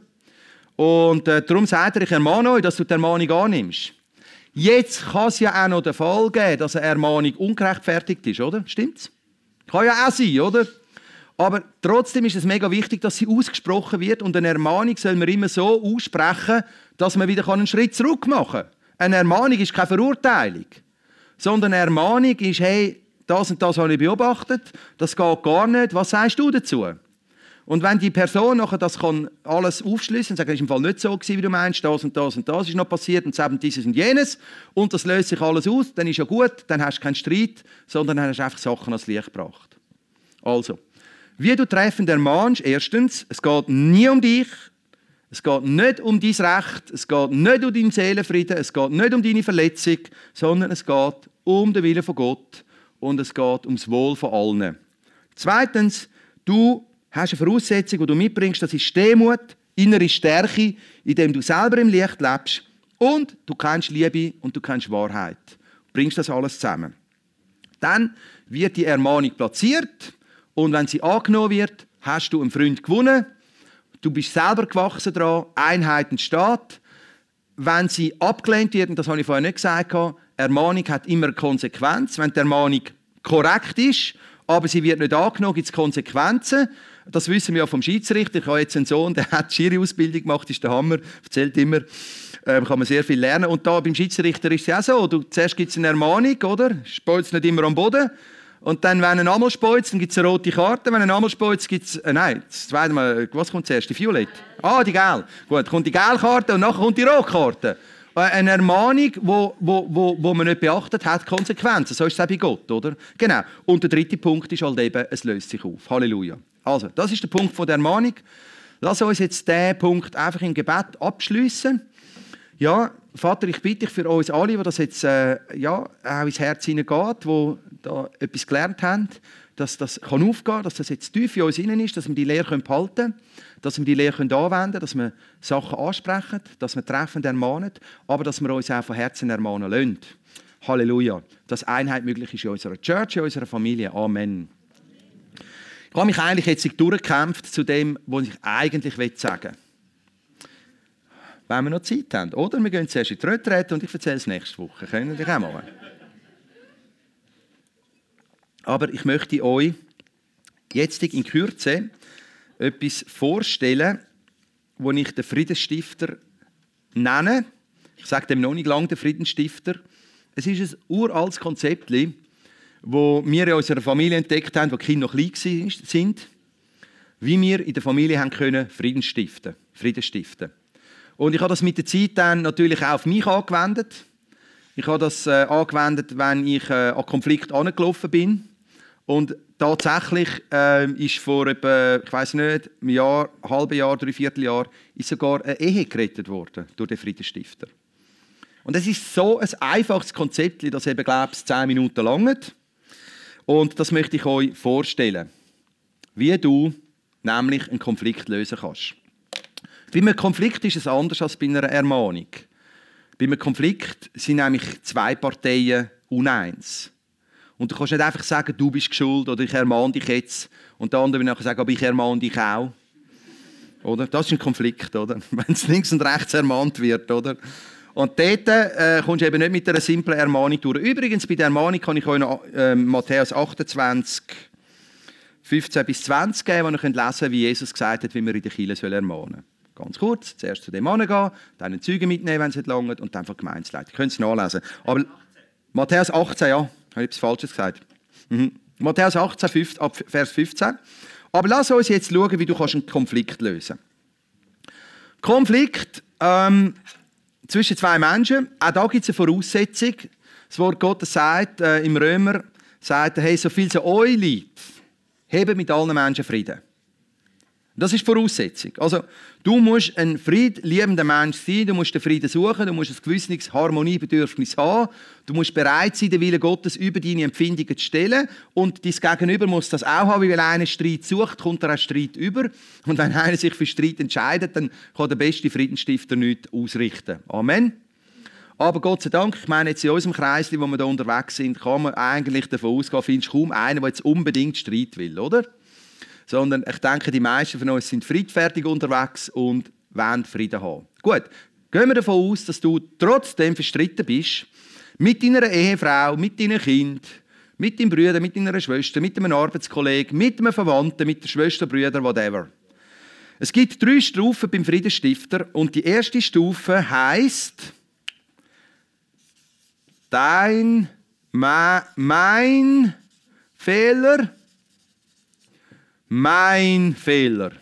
Speaker 1: Und darum sagt er, ich ermahne euch, dass du die Ermahnung annimmst. Jetzt kann es ja auch noch den Fall geben, dass eine Ermahnung ungerechtfertigt ist, oder? Stimmt's? Kann ja auch sein, oder? Aber trotzdem ist es mega wichtig, dass sie ausgesprochen wird und eine Ermahnung soll man immer so aussprechen, dass man wieder einen Schritt zurück machen kann. Eine Ermahnung ist keine Verurteilung, sondern eine Ermahnung ist, hey, das und das habe ich beobachtet, das geht gar nicht, was sagst du dazu? Und wenn die Person nachher das kann alles aufschliessen und sagen, das ist im Fall nicht so gewesen, wie du meinst, das und das und das ist noch passiert und eben dieses und jenes und das löst sich alles aus, dann ist ja gut, dann hast du keinen Streit, sondern dann hast du einfach Sachen ans Licht gebracht. Also, wie du treffend ermahnst, erstens, es geht nie um dich, es geht nicht um dein Recht, es geht nicht um deinen Seelenfrieden, es geht nicht um deine Verletzung, sondern es geht um den Willen von Gott und es geht ums Wohl von allen. Zweitens, du hast eine Voraussetzung, die du mitbringst, das ist Demut, innere Stärke, indem du selber im Licht lebst und du kennst Liebe und du kennst Wahrheit. Du bringst das alles zusammen. Dann wird die Ermahnung platziert und wenn sie angenommen wird, hast du einen Freund gewonnen. Du bist selber gewachsen daran, Einheit entsteht. Wenn sie abgelehnt wird, und das habe ich vorher nicht gesagt, Ermahnung hat immer eine Konsequenz. Wenn die Ermahnung korrekt ist, aber sie wird nicht angenommen, gibt es Konsequenzen. Das wissen wir ja vom Schiedsrichter. Ich habe jetzt einen Sohn, der hat Schiri-Ausbildung gemacht, ist der Hammer, erzählt immer, kann man sehr viel lernen. Und da beim Schiedsrichter ist es ja auch so, zuerst gibt es eine Ermahnung, oder? Speuzt nicht immer am Boden. Und dann, wenn ein einmal speuzt, dann gibt es eine rote Karte. Wenn ein einmal speuzt, gibt es, nein, das zweite Mal, was kommt zuerst? Die Violett? Ah, die Gel. Gut, kommt die Gelkarte und nachher kommt die Rotkarte. Eine Ermahnung, wo man nicht beachtet hat, Konsequenzen. So ist es auch bei Gott, oder? Genau. Und der dritte Punkt ist halt eben, es löst sich auf. Halleluja. Also, das ist der Punkt der Ermahnung. Lass uns jetzt diesen Punkt einfach im Gebet abschliessen. Ja, Vater, ich bitte dich für uns alle, die das jetzt auch ins Herz hineingeht, die da etwas gelernt haben, dass das aufgehen kann, dass das jetzt tief in uns innen ist, dass wir die Lehre behalten können, dass wir die Lehre anwenden können, dass wir Sachen ansprechen, dass wir treffend ermahnen, aber dass wir uns auch von Herzen ermahnen lassen. Halleluja. Dass Einheit möglich ist in unserer Church, in unserer Familie. Amen. Ich habe mich eigentlich jetzt durchgekämpft zu dem, was ich eigentlich sagen will. Wenn wir noch Zeit haben. Oder wir gehen zuerst in die Retrette und ich erzähle es nächste Woche. Können Sie auch mal. Aber ich möchte euch jetzt in Kürze etwas vorstellen, das ich den Friedensstifter nenne. Ich sage dem noch nicht lange den Friedensstifter. Es ist ein uraltes Konzept, das wir in unserer Familie entdeckt haben, als die Kinder noch klein waren, wie wir in der Familie haben können Frieden stiften. Und ich habe das mit der Zeit dann natürlich auch auf mich angewendet. Ich habe das angewendet, wenn ich an Konflikt angelaufen bin. Und tatsächlich ist vor etwa, ich weiss nicht, einem Jahr, halben Jahr, dreiviertel Jahr, ist sogar eine Ehe gerettet worden durch den Friedensstifter. Und es ist so ein einfaches Konzept, das eben, glaube ich, 10 Minuten langt. Und das möchte ich euch vorstellen, wie du nämlich einen Konflikt lösen kannst. Bei einem Konflikt ist es anders als bei einer Ermahnung. Bei einem Konflikt sind nämlich 2 Parteien uneins. Und du kannst nicht einfach sagen, du bist schuld oder ich ermahne dich jetzt. Und der andere will nachher sagen, aber ich ermahne dich auch. Oder? Das ist ein Konflikt, oder? Wenn es links und rechts ermahnt wird. Oder? Und dort kommst du eben nicht mit einer simplen Ermahnung durch. Übrigens, bei der Ermahnung kann ich euch noch Matthäus 28, 15 bis 20 geben, wo ihr lesen könnt, wie Jesus gesagt hat, wie man in der Kirche ermahnen soll. Ganz kurz, zuerst zu dem Mann gehen, dann einen Zeugen mitnehmen, wenn es nicht langt, und dann von Gemeindeleitung. Ihr könnt es nachlesen. Aber Matthäus 18, ja, habe ich etwas Falsches gesagt. Matthäus 18, Vers 15. Aber lass uns jetzt schauen, wie du einen Konflikt lösen kannst. Konflikt zwischen 2 Menschen, auch da gibt es eine Voraussetzung. Das Wort Gottes sagt im Römer, sagt, hey, so viel es euch liegt, hebt mit allen Menschen Frieden. Das ist die Voraussetzung. Also, du musst ein friedliebender Mensch sein, du musst den Frieden suchen, du musst ein gewisses Harmoniebedürfnis haben, du musst bereit sein, den Willen Gottes über deine Empfindungen zu stellen, und dein Gegenüber muss das auch haben, weil einer Streit sucht, kommt er auch Streit über. Und wenn einer sich für Streit entscheidet, dann kann der beste Friedensstifter nichts ausrichten. Amen. Aber Gott sei Dank, ich meine jetzt in unserem Kreis, wo wir da unterwegs sind, kann man eigentlich davon ausgehen, findest du kaum einen, der jetzt unbedingt Streit will, oder? Sondern ich denke, die meisten von uns sind friedfertig unterwegs und wollen Frieden haben. Gut, gehen wir davon aus, dass du trotzdem verstritten bist mit deiner Ehefrau, mit deinem Kind, mit deinem Bruder, mit deiner Schwester, mit einem Arbeitskollegen, mit einem Verwandten, mit der Schwester, Brüder, whatever. Es gibt 3 Stufen beim Friedensstifter und die erste Stufe heisst mein Fehler. Mein Fehler.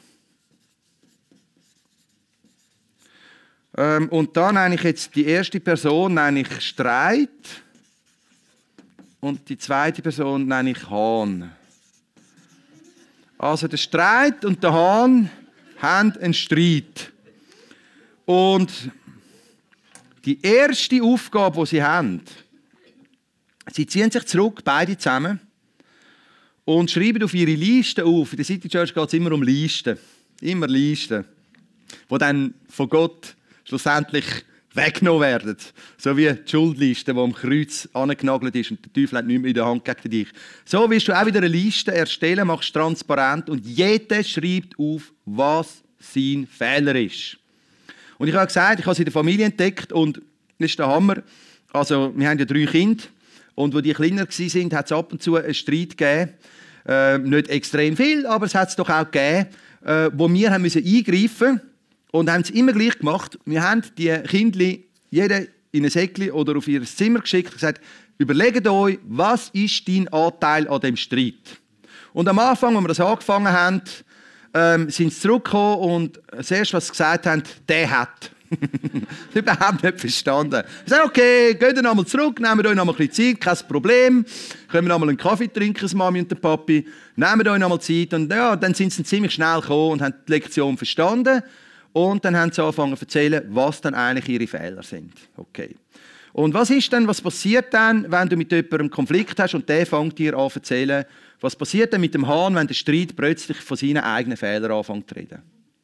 Speaker 1: Und dann nenne ich jetzt die erste Person nenne ich Streit und die zweite Person nenne ich Hahn. Also der Streit und der Hahn haben einen Streit. Und die erste Aufgabe, die sie haben, sie ziehen sich zurück, beide zusammen, und schreiben auf ihre Liste auf. In der City Church geht es immer um Listen. Immer Listen. Die dann von Gott schlussendlich weggenommen werden. So wie die Schuldliste, die am Kreuz angenagelt ist und der Teufel hat nichts mehr in der Hand gegen dich. So wirst du auch wieder eine Liste erstellen, machst transparent und jeder schreibt auf, was sein Fehler ist. Und ich habe gesagt, ich habe es in der Familie entdeckt und das ist der Hammer. Also, wir haben ja 3 Kinder. Und als die kleiner waren, hat es ab und zu einen Streit gegeben. Nicht extrem viel, aber es hat es doch auch gegeben, wo wir haben müssen eingreifen und haben es immer gleich gemacht. Wir haben die Kinder jeder in ein Säckchen oder auf ihr Zimmer geschickt und gesagt, überlegt euch, was ist dein Anteil an dem Streit? Und am Anfang, als wir das angefangen haben, sind sie zurückgekommen und das Erste, was sie gesagt haben, der hat. Überhaupt nicht verstanden. Ich sage, okay, geht dann einmal zurück, nehmt euch noch mal ein bisschen Zeit, kein Problem. Können wir noch mal einen Kaffee trinken, das Mami und der Papi. Nehmt euch noch mal Zeit. Und ja, dann sind sie ziemlich schnell gekommen und haben die Lektion verstanden. Und dann haben sie angefangen zu erzählen, was dann eigentlich ihre Fehler sind. Okay. Und was passiert dann, wenn du mit jemandem einen Konflikt hast und der fängt dir an zu erzählen, was passiert dann mit dem Hahn, wenn der Streit plötzlich von seinen eigenen Fehlern anfängt zu reden?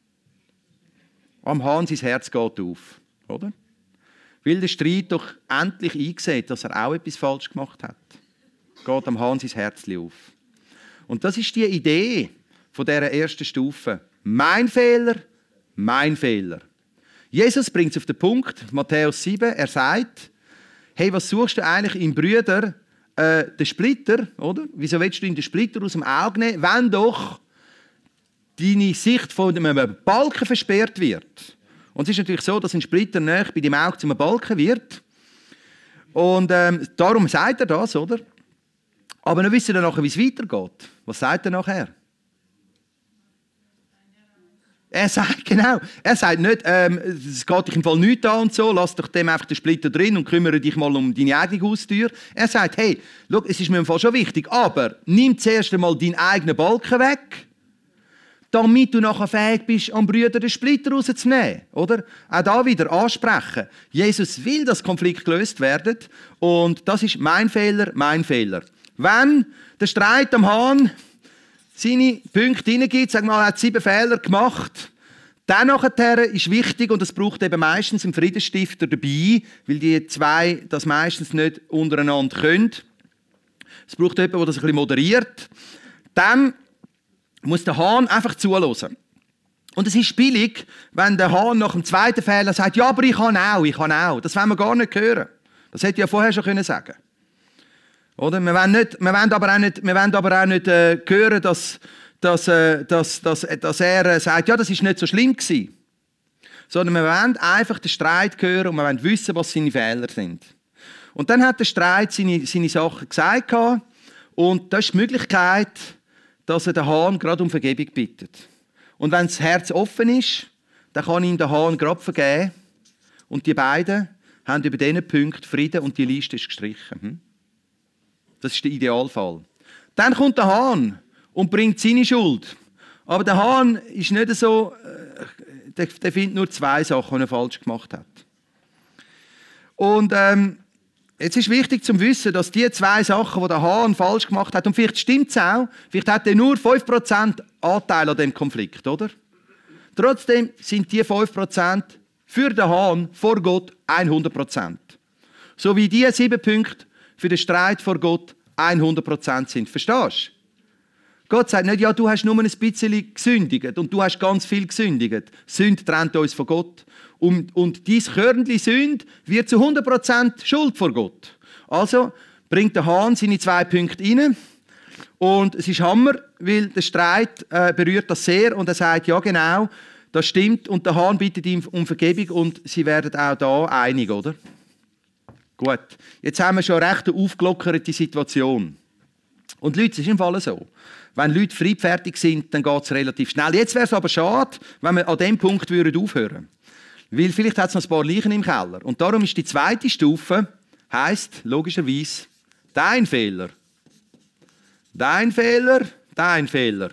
Speaker 1: Am Hahn sein Herz geht auf, oder? Weil der Streit doch endlich einsieht, dass er auch etwas falsch gemacht hat. Geht am Hahn sein Herz auf. Und das ist die Idee von dieser ersten Stufe. Mein Fehler, mein Fehler. Jesus bringt es auf den Punkt, Matthäus 7, er sagt, hey, was suchst du eigentlich im Brüder, den Splitter, oder? Wieso willst du ihn den Splitter aus dem Auge nehmen, wenn doch deine Sicht von einem Balken versperrt wird? Und es ist natürlich so, dass ein Splitter nahe bei deinem Auge zu einem Balken wird. Und darum sagt er das, oder? Aber dann wissen wir nachher, wie es weitergeht. Was sagt er nachher? Er sagt nicht, es geht dich im Fall nichts an und so, lass doch dem einfach den Splitter drin und kümmere dich mal um deine eigene Haustür. Er sagt, hey, schau, es ist mir im Fall schon wichtig, aber nimm zuerst einmal deinen eigenen Balken weg, damit du nachher fähig bist, am Brüder den Splitter rauszunehmen. Oder? Auch da wieder ansprechen. Jesus will, dass Konflikt gelöst werden und das ist mein Fehler, mein Fehler. Wenn der Streit am Hahn seine Punkte hineingibt, sagen wir mal, er hat 7 Fehler gemacht, dann nachher ist wichtig, und das braucht eben meistens einen Friedensstifter dabei, weil die 2 das meistens nicht untereinander können. Es braucht jemanden, der das ein bisschen moderiert. Dann muss der Hahn einfach zuhören. Und es ist billig, wenn der Hahn nach dem 2. Fehler sagt, ja, aber ich kann auch. Das wollen wir gar nicht hören. Das hätte ich ja vorher schon sagen können. Oder? Wir wollen aber auch nicht hören, dass er sagt, ja, das ist nicht so schlimm gewesen. Sondern wir wollen einfach den Streit hören und wir wollen wissen, was seine Fehler sind. Und dann hat der Streit seine Sachen gesagt und das ist die Möglichkeit, dass er den Hahn gerade um Vergebung bittet. Und wenn das Herz offen ist, dann kann ihm der Hahn gerade vergeben und die beiden haben über diesen Punkt Frieden und die Liste ist gestrichen. Das ist der Idealfall. Dann kommt der Hahn und bringt seine Schuld. Aber der Hahn ist nicht so, der findet nur 2 Sachen, die er falsch gemacht hat. Und jetzt ist wichtig zu wissen, dass die 2 Sachen, die der Hahn falsch gemacht hat, und vielleicht stimmt es auch, vielleicht hat er nur 5% Anteil an dem Konflikt, oder? Trotzdem sind die 5% für den Hahn vor Gott 100%. So wie die 7 Punkte für den Streit vor Gott 100% sind. Verstehst du? Gott sagt nicht, ja, du hast nur ein bisschen gesündigt und du hast ganz viel gesündigt. Sünde trennt uns von Gott. Und dieses Körnchen Sünde wird zu 100% Schuld vor Gott. Also bringt der Hahn seine 2 Punkte rein. Und es ist Hammer, weil der Streit berührt das sehr und er sagt, ja genau, das stimmt. Und der Hahn bittet ihm um Vergebung und sie werden auch da einig, oder? Gut, jetzt haben wir schon eine recht aufgelockerte Situation. Und Leute, es ist im Fall so. Wenn Leute friedfertig sind, dann geht es relativ schnell. Jetzt wäre es aber schade, wenn wir an diesem Punkt aufhören würden. Weil vielleicht hat es noch ein paar Leichen im Keller. Und darum ist die 2. Stufe, heisst logischerweise, dein Fehler. Dein Fehler, dein Fehler.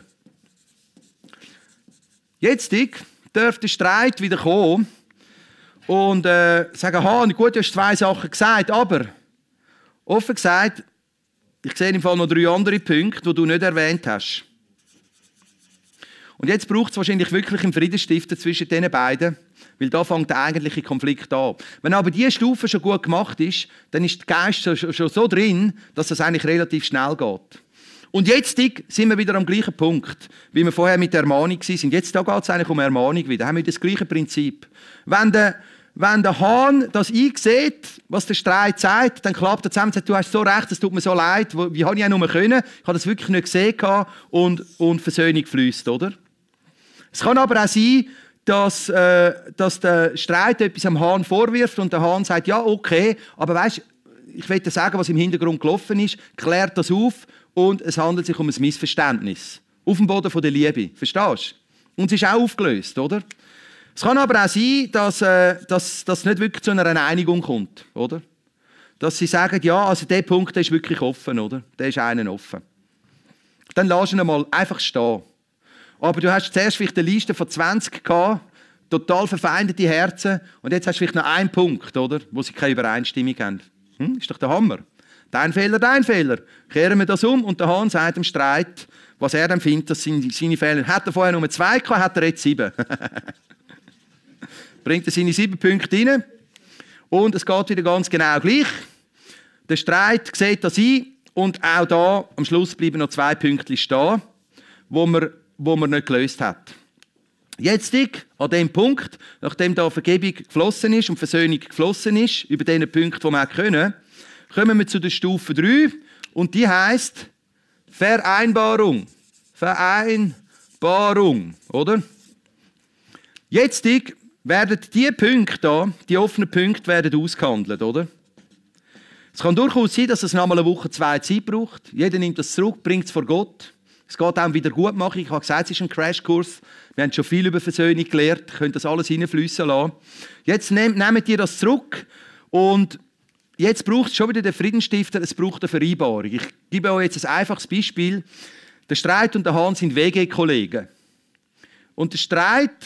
Speaker 1: Jetzt dürfte der Streit wieder kommen. Und sagen, gut, du hast 2 Sachen gesagt, aber offen gesagt, ich sehe im Fall noch 3 andere Punkte, die du nicht erwähnt hast. Und jetzt braucht es wahrscheinlich wirklich einen Friedensstifter zwischen diesen beiden, weil da fängt der eigentliche Konflikt an. Wenn aber diese Stufe schon gut gemacht ist, dann ist der Geist schon so drin, dass es eigentlich relativ schnell geht. Und jetzt sind wir wieder am gleichen Punkt, wie wir vorher mit der Ermahnung waren. Jetzt geht es eigentlich um Ermahnung wieder. Da haben wir das gleiche Prinzip. Wenn der Hahn das einsieht, was der Streit sagt, dann klappt er zusammen und sagt, du hast so recht, es tut mir so leid, wie habe ich auch nur können? Ich habe das wirklich nicht gesehen und Versöhnung fließt, oder? Es kann aber auch sein, dass der Streit etwas am Hahn vorwirft und der Hahn sagt, ja, okay, aber weißt, ich will dir sagen, was im Hintergrund gelaufen ist, klärt das auf und es handelt sich um ein Missverständnis. Auf dem Boden der Liebe, verstehst du? Und es ist auch aufgelöst, oder? Es kann aber auch sein, dass das nicht wirklich zu einer Einigung kommt, oder? Dass sie sagen, ja, also der Punkt der ist wirklich offen, oder? Der ist einen offen. Dann lass ihn einmal einfach stehen. Aber du hast zuerst vielleicht eine Liste von 20 gehabt, total verfeindete Herzen. Und jetzt hast du vielleicht noch einen Punkt, oder, wo sie keine Übereinstimmung haben. Ist doch der Hammer. Dein Fehler. Kehren wir das um und der Hahn sagt im Streit, was er dann findet, dass seine Fehler. Hat er vorher nur 2 gehabt, hat er jetzt 7. Bringt er seine 7 Punkte rein. Und es geht wieder ganz genau gleich. Der Streit sieht das ein. Und auch da, am Schluss bleiben noch 2 Punkte stehen, wo man nicht gelöst hat. Jetzt, an dem Punkt, nachdem da Vergebung geflossen ist und Versöhnung geflossen ist, über diesen Punkt, die wir können, kommen wir zu der Stufe 3. Und die heisst Vereinbarung. Vereinbarung, oder? Jetzt werden die Punkte da, die offenen Punkte, werden ausgehandelt, oder? Es kann durchaus sein, dass es noch mal eine Woche, 2 Zeit braucht. Jeder nimmt das zurück, bringt es vor Gott. Es geht auch um Wiedergutmachung. Ich habe gesagt, es ist ein Crashkurs. Wir haben schon viel über Versöhnung gelernt. Ihr könnt das alles reinfließen lassen. Jetzt nehmt ihr das zurück und jetzt braucht es schon wieder den Friedensstifter, es braucht eine Vereinbarung. Ich gebe euch jetzt ein einfaches Beispiel. Der Streit und der Hahn sind WG-Kollegen. Und der Streit,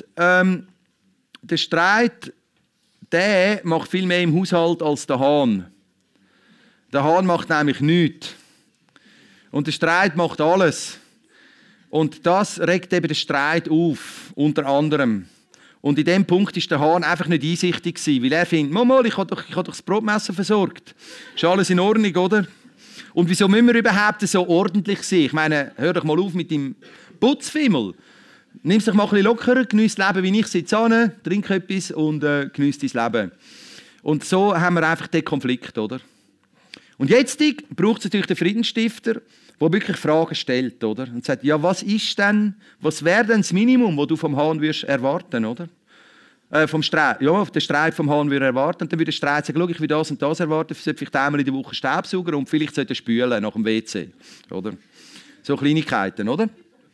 Speaker 1: der macht viel mehr im Haushalt als der Hahn. Der Hahn macht nämlich nichts. Und der Streit macht alles. Und das regt eben den Streit auf, unter anderem. Und in dem Punkt war der Hahn einfach nicht einsichtig gewesen, weil er findet, ich habe doch das Brotmesser versorgt. Ist alles in Ordnung, oder? Und wieso müssen wir überhaupt so ordentlich sein? Ich meine, hör doch mal auf mit dem Putzfimmel. Nimm es doch mal ein bisschen lockerer, geniess das Leben, wie ich sitze an, trink etwas und geniess dein Leben. Und so haben wir einfach den Konflikt, oder? Und jetzt braucht es natürlich den Friedensstifter, der wirklich Fragen stellt, oder? Und sagt, ja, was wäre denn das Minimum, das du vom Hahn wirst erwarten, oder? Vom Streit. Ja, den Streit vom Hahn würde erwarten. Und dann würde der Streit sagen, schau, ich will das und das erwarten, ich sollte vielleicht einmal in der Woche Staubsaugen und vielleicht sollte er spülen nach dem WC, oder? So Kleinigkeiten, oder?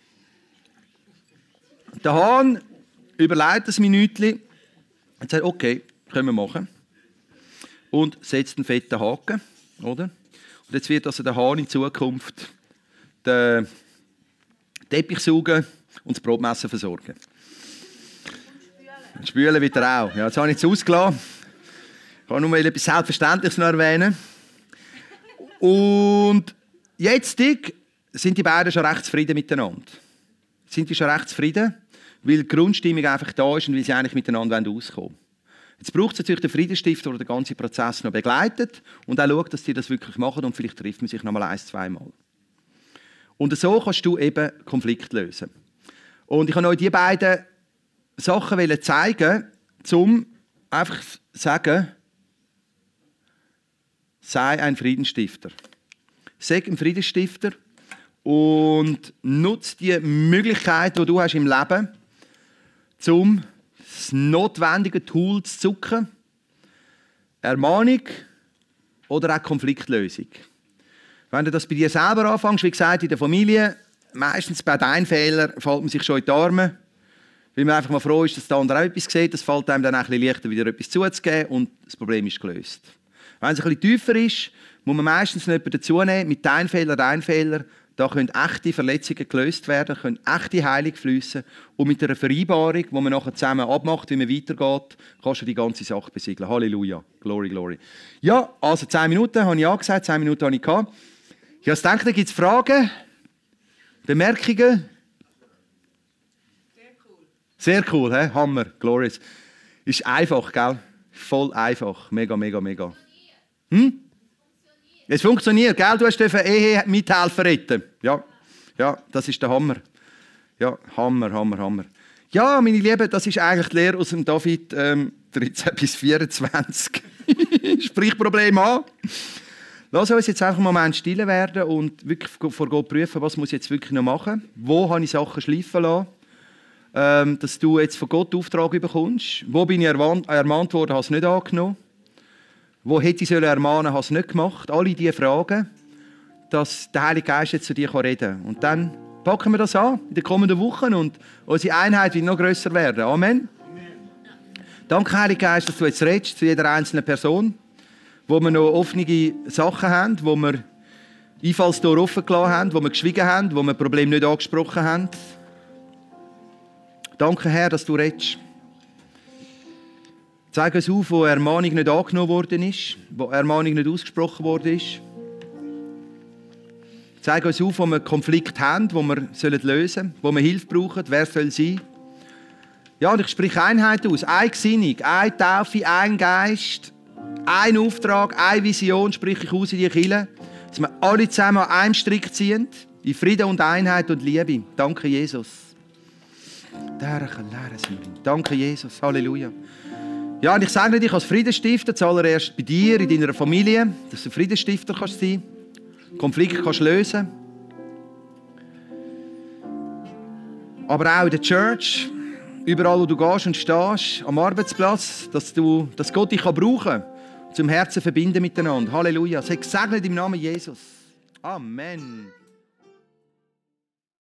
Speaker 1: Der Hahn überlegt ein Minütchen und sagt, okay, können wir machen. Und setzt einen fetten Haken, oder? Und jetzt wird also der Hahn in Zukunft den Teppich saugen und das Brotmesser versorgen. Und spülen wird er auch. Ja, jetzt habe ich es ausgelassen. Ich kann nur mal etwas Selbstverständliches noch erwähnen. Und jetzt sind die beiden schon recht zufrieden miteinander. Sind die schon recht zufrieden, weil die Grundstimmung einfach da ist und weil sie eigentlich miteinander auskommen wollen. Jetzt braucht es natürlich den Friedensstifter, der den ganzen Prozess noch begleitet und auch schaut, dass die das wirklich machen und vielleicht trifft man sich noch mal 1-2 Mal. Und so kannst du eben Konflikte lösen. Und ich kann euch die beiden Sachen zeigen, um einfach zu sagen, sei ein Friedensstifter. Sei ein Friedensstifter und nutze die Möglichkeit, die du hast im Leben, um das notwendige Tool zu zucken. Ermahnung oder auch Konfliktlösung. Wenn du das bei dir selber anfängst, wie gesagt, in der Familie, meistens bei deinem Fehler fällt man sich schon in die Arme, weil man einfach mal froh ist, dass der andere auch etwas sieht. Es fällt einem dann ein bisschen leichter, wieder etwas zuzugeben und das Problem ist gelöst. Wenn es ein bisschen tiefer ist, muss man meistens noch jemanden dazu nehmen, mit deinem Fehler, da können echte Verletzungen gelöst werden, können echte Heilung fließen und mit einer Vereinbarung, die man nachher zusammen abmacht, wie man weitergeht, kannst du die ganze Sache besiegeln. Halleluja, Glory, Glory. Ja, also 10 Minuten habe ich angesagt, 10 Minuten habe ich gehabt. Ich habe gedacht, da gibt es Fragen, Bemerkungen. Sehr cool, he? Hammer, glorious. Ist einfach, gell? Voll einfach, mega, mega, mega. Es funktioniert, gell? Du hast Ehe mithelfen retten. Ja, das ist der Hammer. Ja, Hammer. Ja, meine Lieben, das ist eigentlich die Lehre aus dem David 13-24. Sprich Problem an. Lass uns jetzt einfach einen Moment still werden und wirklich vor Gott prüfen, was muss ich jetzt wirklich noch machen? Wo habe ich Sachen schleifen lassen? Dass du jetzt von Gott Auftrag bekommst. Wo bin ich ermahnt worden, habe es nicht angenommen. Wo hätte ich ermahnen sollen, habe es nicht gemacht. Alle diese Fragen, dass der Heilige Geist jetzt zu dir reden kann. Und dann packen wir das an in den kommenden Wochen und unsere Einheit wird noch grösser werden. Amen. Danke, Heilige Geist, dass du jetzt redest zu jeder einzelnen Person, wo wir noch offene Sachen haben, wo wir Einfallstore offen gelassen haben, wo wir geschwiegen haben, wo wir Probleme nicht angesprochen haben. Danke, Herr, dass du redest. Zeig uns auf, wo Ermahnung nicht angenommen worden ist, wo Ermahnung nicht ausgesprochen worden ist. Zeig uns auf, wo wir Konflikte haben, wo wir lösen sollen, wo wir Hilfe brauchen, wer soll sein. Ja, und ich spreche Einheit aus, eine Gesinnung, eine Taufe, ein Geist, ein Auftrag, eine Vision spreche ich aus in die Kirche, dass wir alle zusammen an einem Strick ziehen, in Frieden und Einheit und Liebe. Danke, Jesus. Danke, Jesus. Halleluja. Ja, und ich sage dich als Friedensstifter, zuallererst bei dir, in deiner Familie, dass du Friedensstifter kannst sein, Konflikte kannst lösen. Aber auch in der Church, überall, wo du gehst und stehst, am Arbeitsplatz, dass Gott dich brauchen kann, zum Herzen verbinden miteinander. Halleluja. Sei gesegnet im Namen Jesus. Amen.